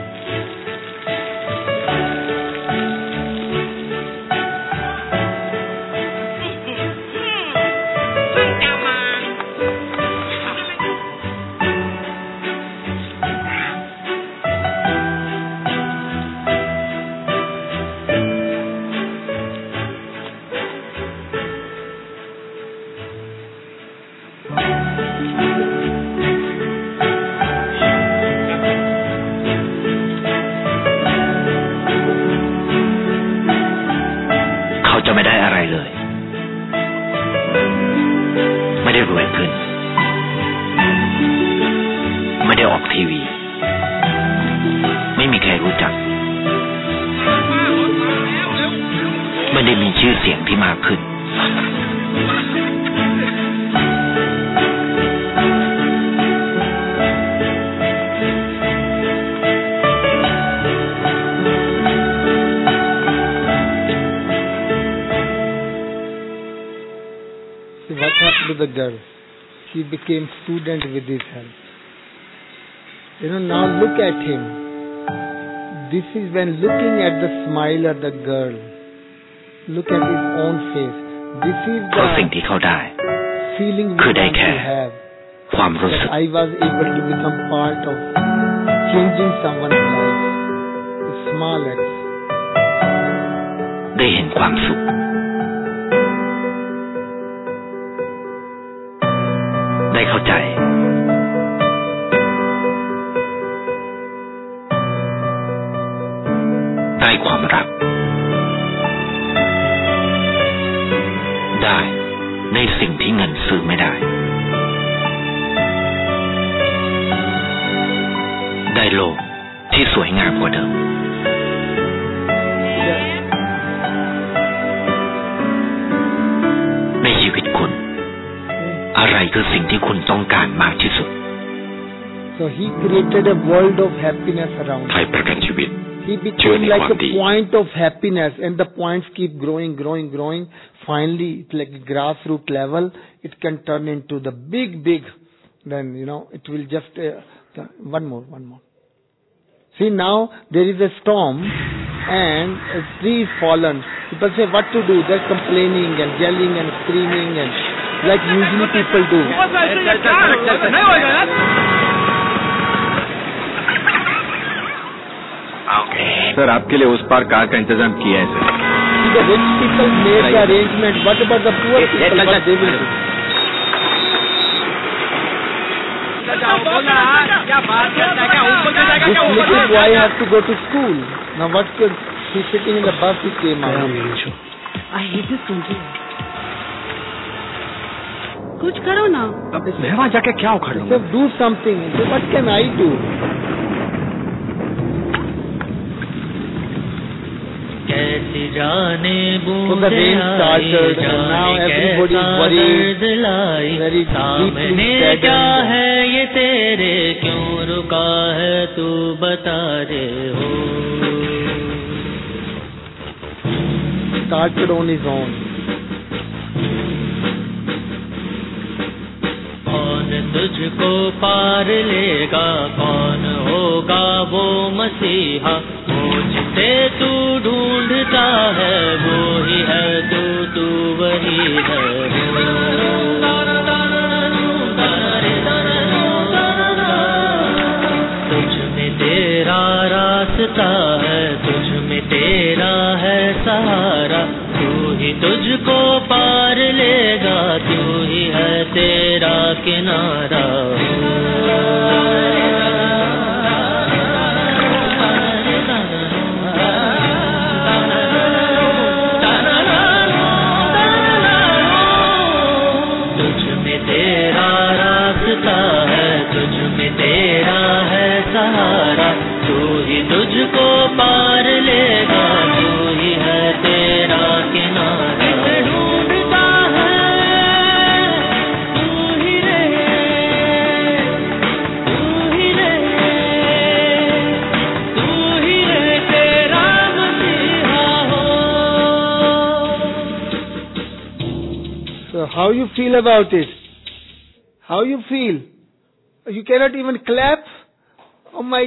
จะไม่ได้อะไรเลยไม่ได้รวยขึ้นไม่ได้ออกทีวีไม่มีใครรู้จักไม่ได้มีชื่อเสียงที่มากขึ้น What happened to the girl? She became student with his help. Now look at him. This is when looking at the smile of the girl. Look at his own face. This is the feeling we want to have. That I was able to become part of changing someone's life. A small act. ได้เห็นความสุขได้เข้าใจได้ความรักได้ในสิ่งที่เงินซื้อไม่ได้ได้โลกที่สวยงามกว่าเดิมในชีวิตคุณอะไรคือสิ่งที่คุณต้องการมากที่สุด So he created a world of happiness around him. ไทยประกันชีวิต He became like a point of happiness, and the points keep growing. Finally, like a grassroots level, it can turn into the big. Then it will just one more. See, now there is a storm, and a tree is fallen. People say, what to do? They're complaining and yelling and screaming and like usually people do. Sir आपके लिए उस पार car का इंतजाम किया है sir. The rich people made the arrangement. What about the poor people? What they will do? This little boy has to go to school. Now what could he's sitting in the bus? He came out. I hate this country. कुछ करो ना. अब मैं वहाँ जाके क्या उखाड़ लूँगा? Do something. What can I do? कैसी जाने बूंदे the rain started, and now everybody is worried, very सामने क्या है ये तेरे क्यों रुका है तू बता दे हो. Started on his own. कौन तुझको पार लेगा कौन होगा वो मसीहा. से तू ढूंढता है वो ही है तू वही है। तुझ में तेरा रास्ता है, तुझ में तेरा है सहारा, तू ही तुझको पार लेगा, तू ही है तेरा किनारा। तुझ में तेरा रास्ता है, तुझ में तेरा है सहारा, तू ही तुझको पार लेगा, तू ही है तेरा किनारा। ढूंढता है तू ही रहे, तू ही रहे, तू ही रहे तेरा मसीहा हो। So how you feel about it? How you feel? You cannot even clap? Oh my...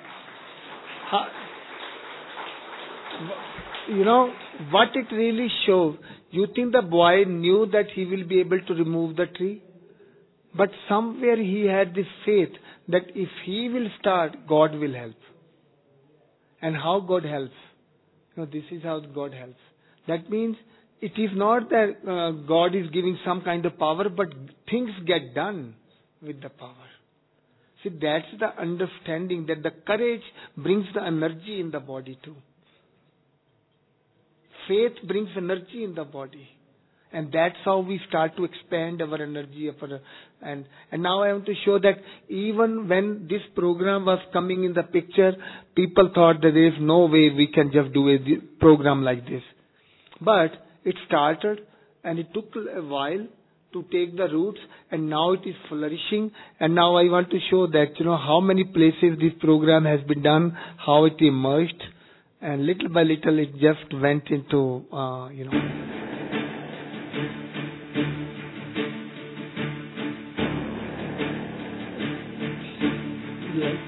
You know, what it really shows, you think the boy knew that he will be able to remove the tree? But somewhere he had this faith that if he will start, God will help. And how God helps? You know, this is how God helps. That means it is not that God is giving some kind of power, but things get done with the power. See, that's the understanding that the courage brings the energy in the body too. Faith brings energy in the body. And that's how we start to expand our energy. And now I want to show that even when this program was coming in the picture, people thought that there is no way we can just do a program like this. But it started and it took a while to take the roots, and now it is flourishing. And now I want to show that, you know, how many places this program has been done, how it emerged, and little by little it just went into, you know. Yes.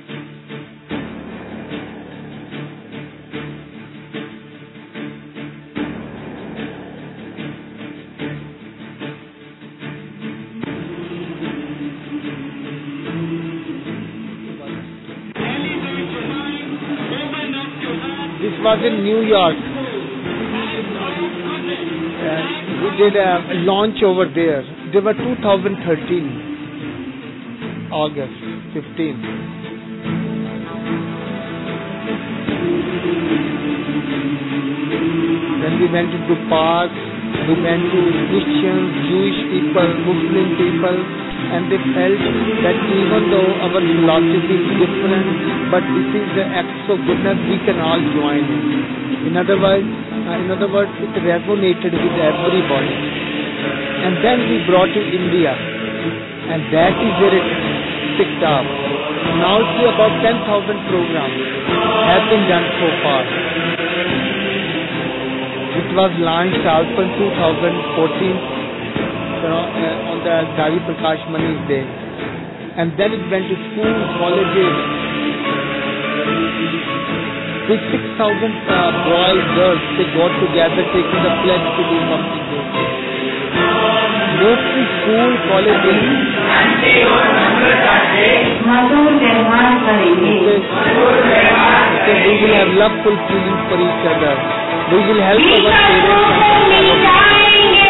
This was in New York. We did a launch over there. They were 2013, August 15. Then we went into parks, we went to Christians, Jewish people, Muslim people, and they felt that even though our philosophy is different, but this is the acts of goodness, we can all join in. In other words, it resonated with everybody. And then we brought to India, and that is where it picked up. Now see, about 10,000 programs have been done so far. It was launched also in 2014. On the Dari Prakash Mani's Day. And then it went to schools, colleges. With 6,000 boys, girls, they got together taking the pledge to do something good. Mostly school, colleges. Okay, we will have loveful feelings for each other. We will help our parents.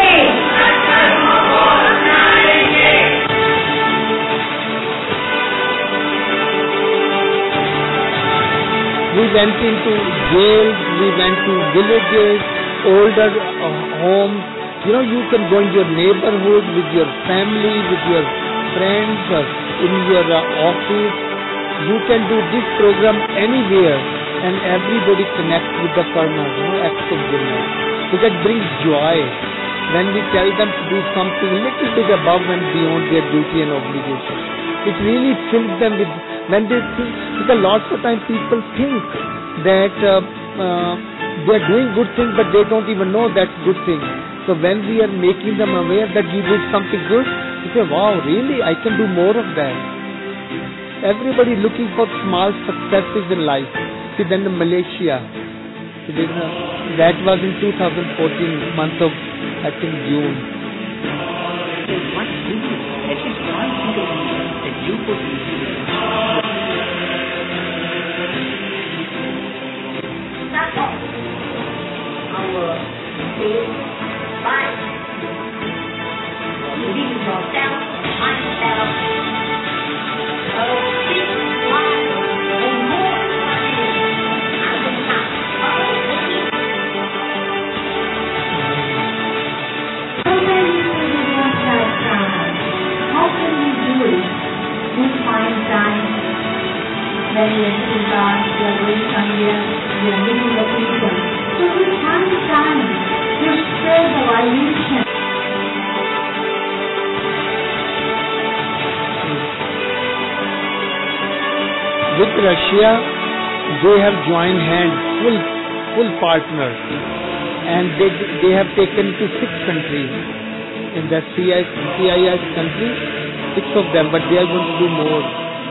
We went into jails, we went to villages, older homes. You know, you can go in your neighborhood, with your family, with your friends, in your office. You can do this program anywhere, and everybody connects with the karma, you know, acts of goodness. So that brings joy. When we tell them to do something a little bit above and beyond their duty and obligation, it really fills them with, when they think, because lots of times people think that they are doing good things, but they don't even know that's good thing. So when we are making them aware that you did something good, they say, wow, really, I can do more of that. Everybody looking for small successes in life. See, then the Malaysia. That was in 2014, month of, I think, June. What is it? At least one single reason that you could That's all. Our is life. Living yourself, myself. Big life and more life. And the top of the so many things want that time. How can we do it? We find time. When we are sitting down, we are going somewhere, we are meeting the people. So we find time to spread the vibration. With Russia, they have joined hands, full partners, and they have taken to 6 countries in the CIS countries, 6 of them, but they are going to do more.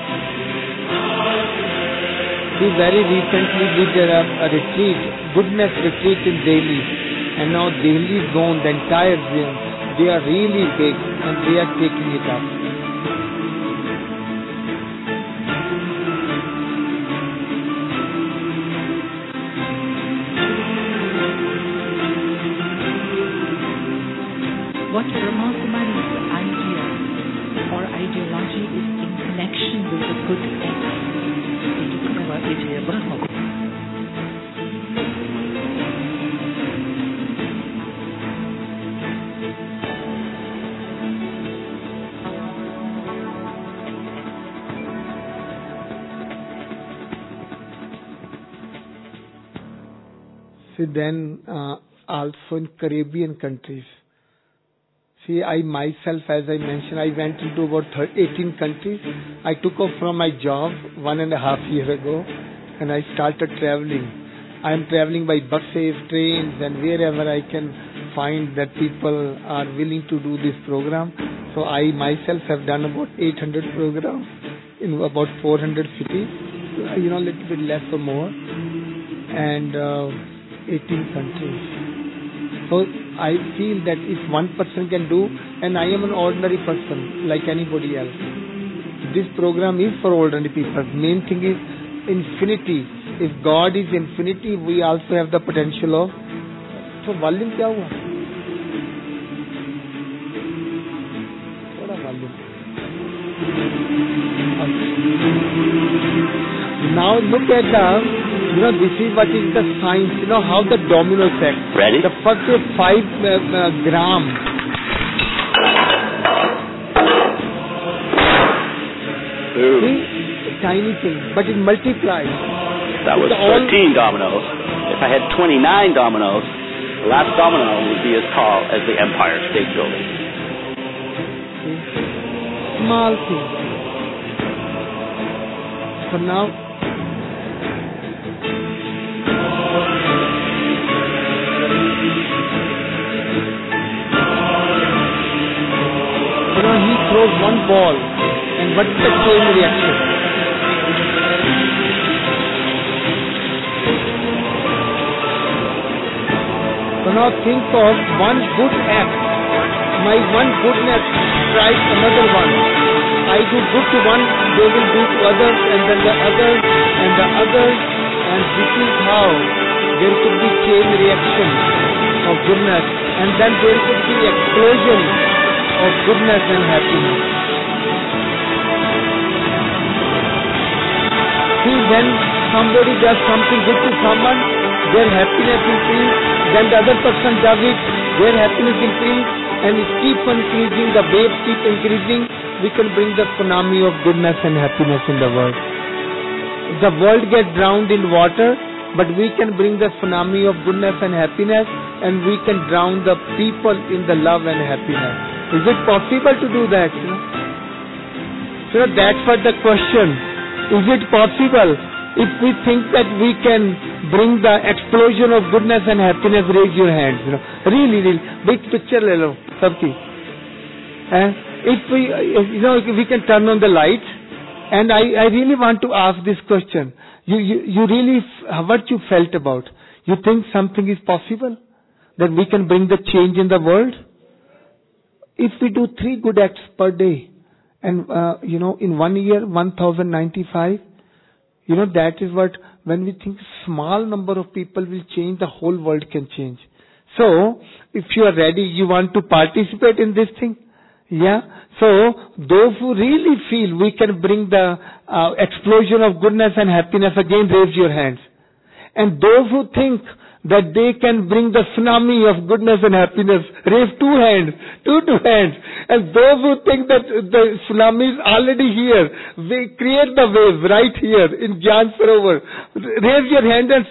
We very recently we did a retreat, goodness retreat in Delhi, and now Delhi zone, the entire zone, they are really big and they are taking it up. What remarkable idea or ideology is in connection with the good end. See, then also in Caribbean countries. See, I myself, as I mentioned, I went into about 18 countries. I took off from my job 1.5 years ago and I started traveling. I am traveling by buses, trains, and wherever I can find that people are willing to do this program. So I myself have done about 800 programs in about 400 cities, a little bit less or more, and 18 countries. So I feel that if one person can do, and I am an ordinary person like anybody else, this program is for ordinary people. Main thing is infinity. If God is infinity, we also have the potential of. So volume क्या हुआ? थोड़ा volume. Now look at this is what is the science, how the domino effect. Ready? The first 5 gram. Ooh. See, tiny thing, but it multiplies. That was 13 dominoes. If I had 29 dominoes, the last domino would be as tall as the Empire State Building. See? Small thing. So now, he throws one ball, and what's the chain reaction? So now think of one good act. My one goodness strikes another one. I do good to one, they will do to others, and then the others, and the others, and this is how there could be chain reaction of goodness, and then there could be explosion of goodness and happiness. See, when somebody does something good to someone, their happiness increases, then the other person does it, their happiness increases, and it keeps on increasing, the waves keep increasing. We can bring the tsunami of goodness and happiness in the world. The world gets drowned in water, but we can bring the tsunami of goodness and happiness, and we can drown the people in the love and happiness. Is it possible to do that? So that's what the question. Is it possible? If we think that we can bring the explosion of goodness and happiness, raise your hands. Really, big picture le lo, sabki. If we can turn on the lights, and I really want to ask this question. You really, what you felt about? You think something is possible? That we can bring the change in the world? If we do 3 good acts per day, and in 1 year, 1095, that is what, when we think small number of people will change, the whole world can change. So, if you are ready, you want to participate in this thing? Yeah. So, those who really feel we can bring the explosion of goodness and happiness, again raise your hands. And those who think that they can bring the tsunami of goodness and happiness, raise 2 hands. Two hands. And those who think that the tsunami is already here, they create the wave right here in Gyan Sarovar. Raise your hand and,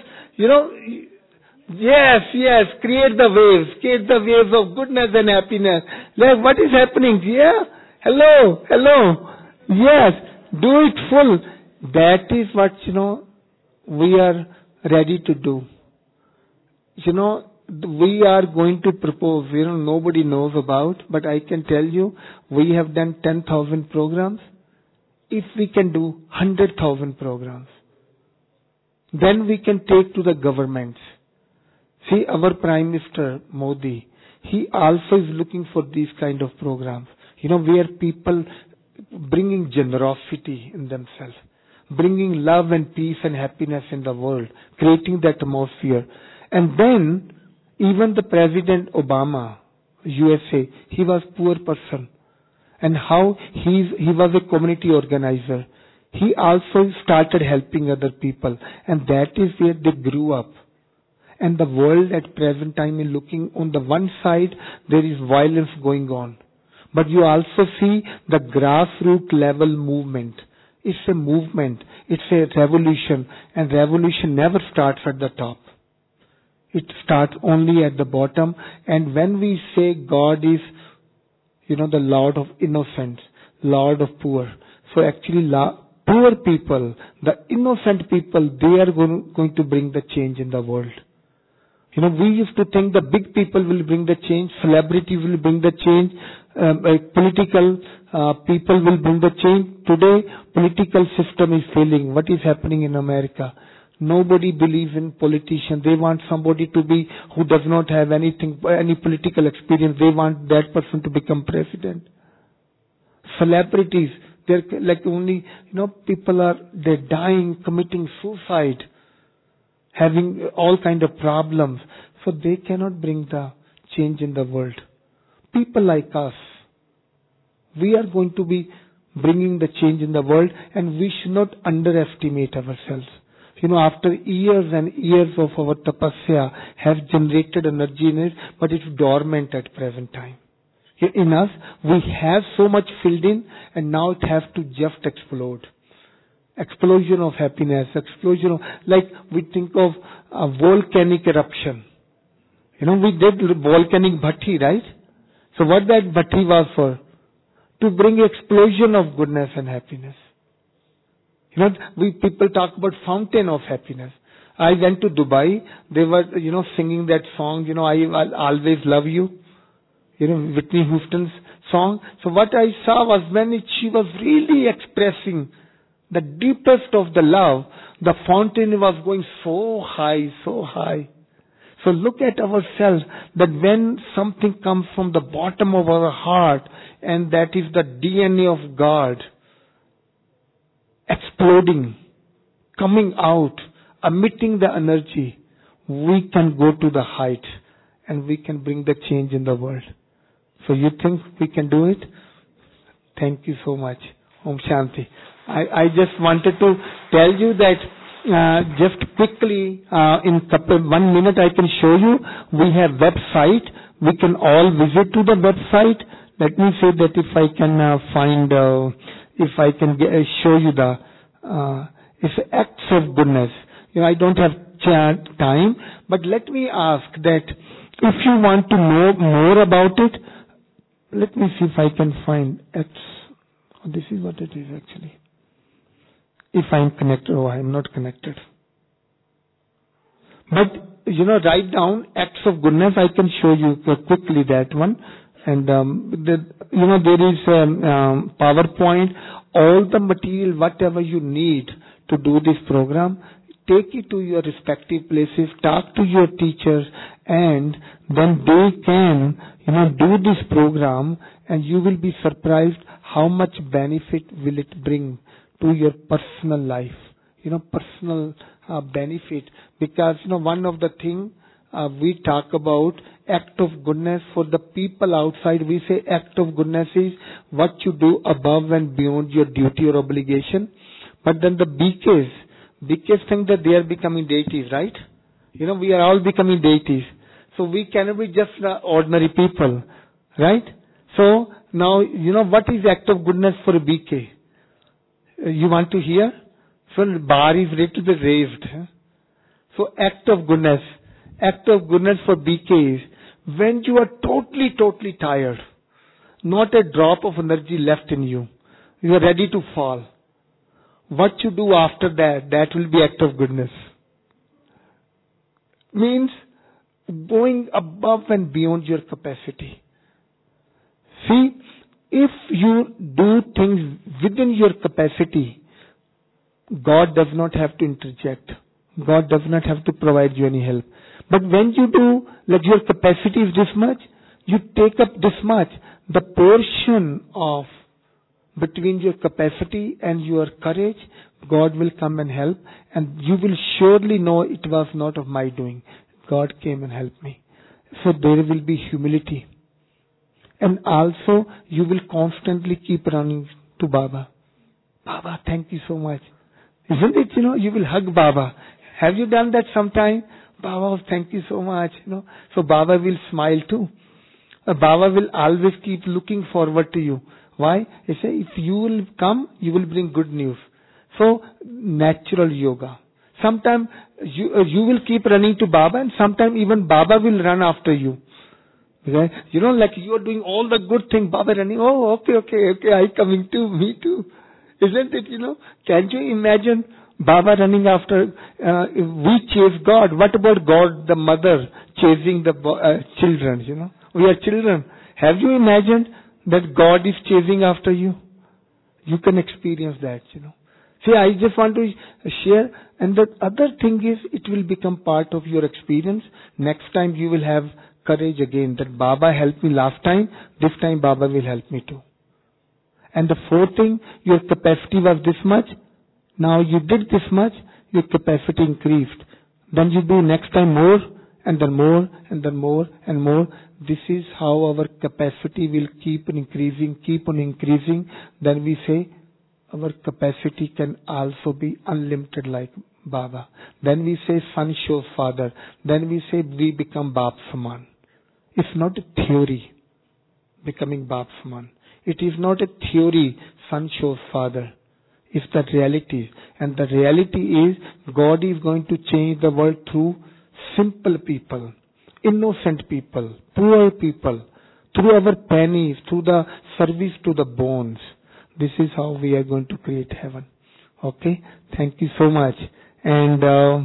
yes, create the waves of goodness and happiness. Like, what is happening? Yeah, hello, yes, do it full. That is what, we are ready to do. We are going to propose, nobody knows about, but I can tell you, we have done 10,000 programs. If we can do 100,000 programs, then we can take to the governments. See, our Prime Minister Modi, he also is looking for these kind of programs. Where people bringing generosity in themselves, bringing love and peace and happiness in the world, creating the atmosphere. And then, even the President Obama, USA, he was poor person. And how he was a community organizer. He also started helping other people. And that is where they grew up. And the world at present time is looking, on the one side, there is violence going on. But you also see the grassroots level movement. It's a movement. It's a revolution. And revolution never starts at the top. It starts only at the bottom. And when we say God is, the Lord of innocents, Lord of poor. So actually, poor people, the innocent people, they are going to bring the change in the world. We used to think the big people will bring the change, celebrity will bring the change, political people will bring the change. Today, political system is failing. What is happening in America? Nobody believes in politicians. They want somebody to be who does not have any political experience. They want that person to become president. Celebrities, they're like only, people they're dying, committing suicide, having all kind of problems. So they cannot bring the change in the world. People like us, we are going to be bringing the change in the world, and we should not underestimate ourselves. After years and years of our tapasya have generated energy in it, but it's dormant at present time. In us, we have so much filled in, and now it has to just explode. Explosion of happiness, explosion of, like we think of a volcanic eruption. We did volcanic bhatti, right? So what that bhatti was for? To bring explosion of goodness and happiness. People talk about fountain of happiness. I went to Dubai. They were, singing that song, I'll always love you. Whitney Houston's song. So what I saw was when she was really expressing the deepest of the love, the fountain was going so high, so high. So look at ourselves, that when something comes from the bottom of our heart, and that is the DNA of God, exploding, coming out, emitting the energy, we can go to the height and we can bring the change in the world. So you think we can do it? Thank you so much. Om Shanti. I just wanted to tell you that just quickly in 1 minute I can show you. We have website. We can all visit to the website. Let me say that if I can find, if I can show you the it's acts of goodness. I don't have time, but let me ask that if you want to know more about it, let me see if I can find acts. This is what it is actually. If I am connected, I am not connected. But, write down acts of goodness. I can show you quickly that one. And, there is PowerPoint, all the material, whatever you need to do this program, take it to your respective places, talk to your teachers, and then they can, do this program, and you will be surprised how much benefit will it bring to your personal life, personal benefit. Because, one of the thing we talk about act of goodness for the people outside. We say act of goodness is what you do above and beyond your duty or obligation. But then the BKs think that they are becoming deities, right? We are all becoming deities. So we cannot be just ordinary people, right? So now, what is act of goodness for a BK? You want to hear? So the bar is ready to be raised. So act of goodness for BK is when you are totally tired, not a drop of energy left in you. You are ready to fall. What you do after that will be act of goodness. Means going above and beyond your capacity. See, if you do things within your capacity, God does not have to interject. God does not have to provide you any help. But when you do, like your capacity is this much, you take up this much, the portion of between your capacity and your courage, God will come and help, and you will surely know it was not of my doing. God came and helped me. So there will be humility. And also, you will constantly keep running to Baba. Baba, thank you so much. Isn't it, you will hug Baba. Have you done that sometime? Baba, thank you so much, So Baba will smile too. Baba will always keep looking forward to you. Why? He say, if you will come, you will bring good news. So, natural yoga. Sometimes you will keep running to Baba, and sometimes even Baba will run after you. Okay? Like you are doing all the good things, Baba running, oh, okay, I coming too, me too. Isn't it, Can you imagine Baba running after, we chase God. What about God, the mother, chasing the children, We are children. Have you imagined that God is chasing after you? You can experience that, See, I just want to share. And the other thing is, it will become part of your experience. Next time you will have courage again, that Baba helped me last time, this time Baba will help me too. And the fourth thing, your capacity was this much. Now you did this much, your capacity increased. Then you do next time more, and then more, and then more, and more. This is how our capacity will keep on increasing. Then we say, our capacity can also be unlimited like Baba. Then we say, son shows father. Then we say, we become Baap Saman. It's not a theory, becoming Baap Saman. It is not a theory, son shows father. It's the reality. And the reality is, God is going to change the world through simple people, innocent people, poor people, through our pennies, through the service to the bones. This is how we are going to create heaven. Okay? Thank you so much. And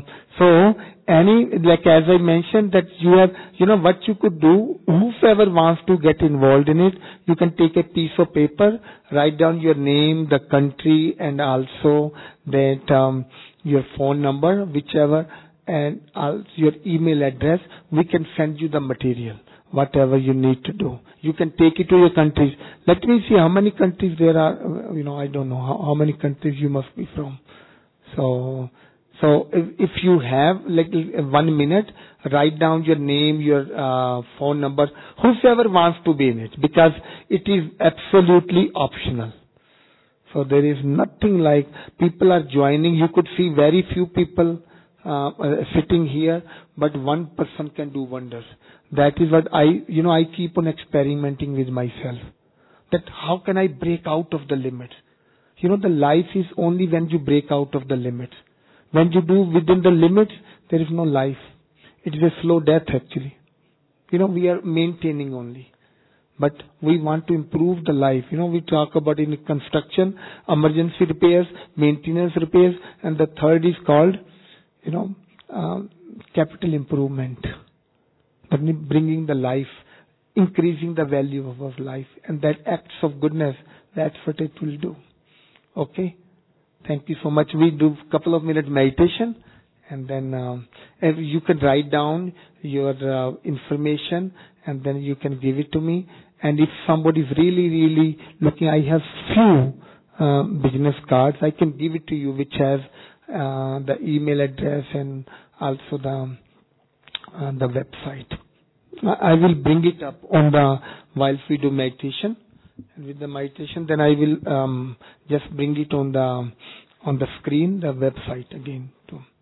like as I mentioned, that you have, what you could do, whoever wants to get involved in it, you can take a piece of paper, write down your name, the country, and also that your phone number, whichever, and also your email address. We can send you the material, whatever you need to do. You can take it to your countries. Let me see how many countries there are. I don't know how many countries you must be from. So if you have like 1 minute, write down your name, your phone number, whoever wants to be in it, because it is absolutely optional. So there is nothing like people are joining. You could see very few people sitting here, but one person can do wonders. That is what I keep on experimenting with myself. That how can I break out of the limits? The life is only when you break out of the limits. When you do within the limits, there is no life. It is a slow death actually. We are maintaining only. But we want to improve the life. We talk about in construction, emergency repairs, maintenance repairs, and the third is called, capital improvement. Bringing the life, increasing the value of our life. And that acts of goodness, that's what it will do. Okay? Thank you so much. We do a couple of minute meditation, and then if you can write down your information, and then you can give it to me. And if somebody is really looking, I have few business cards. I can give it to you, which has the email address and also the website. I will bring it up on the while we do meditation. And with the meditation, then I will just bring it on the screen, the website again too.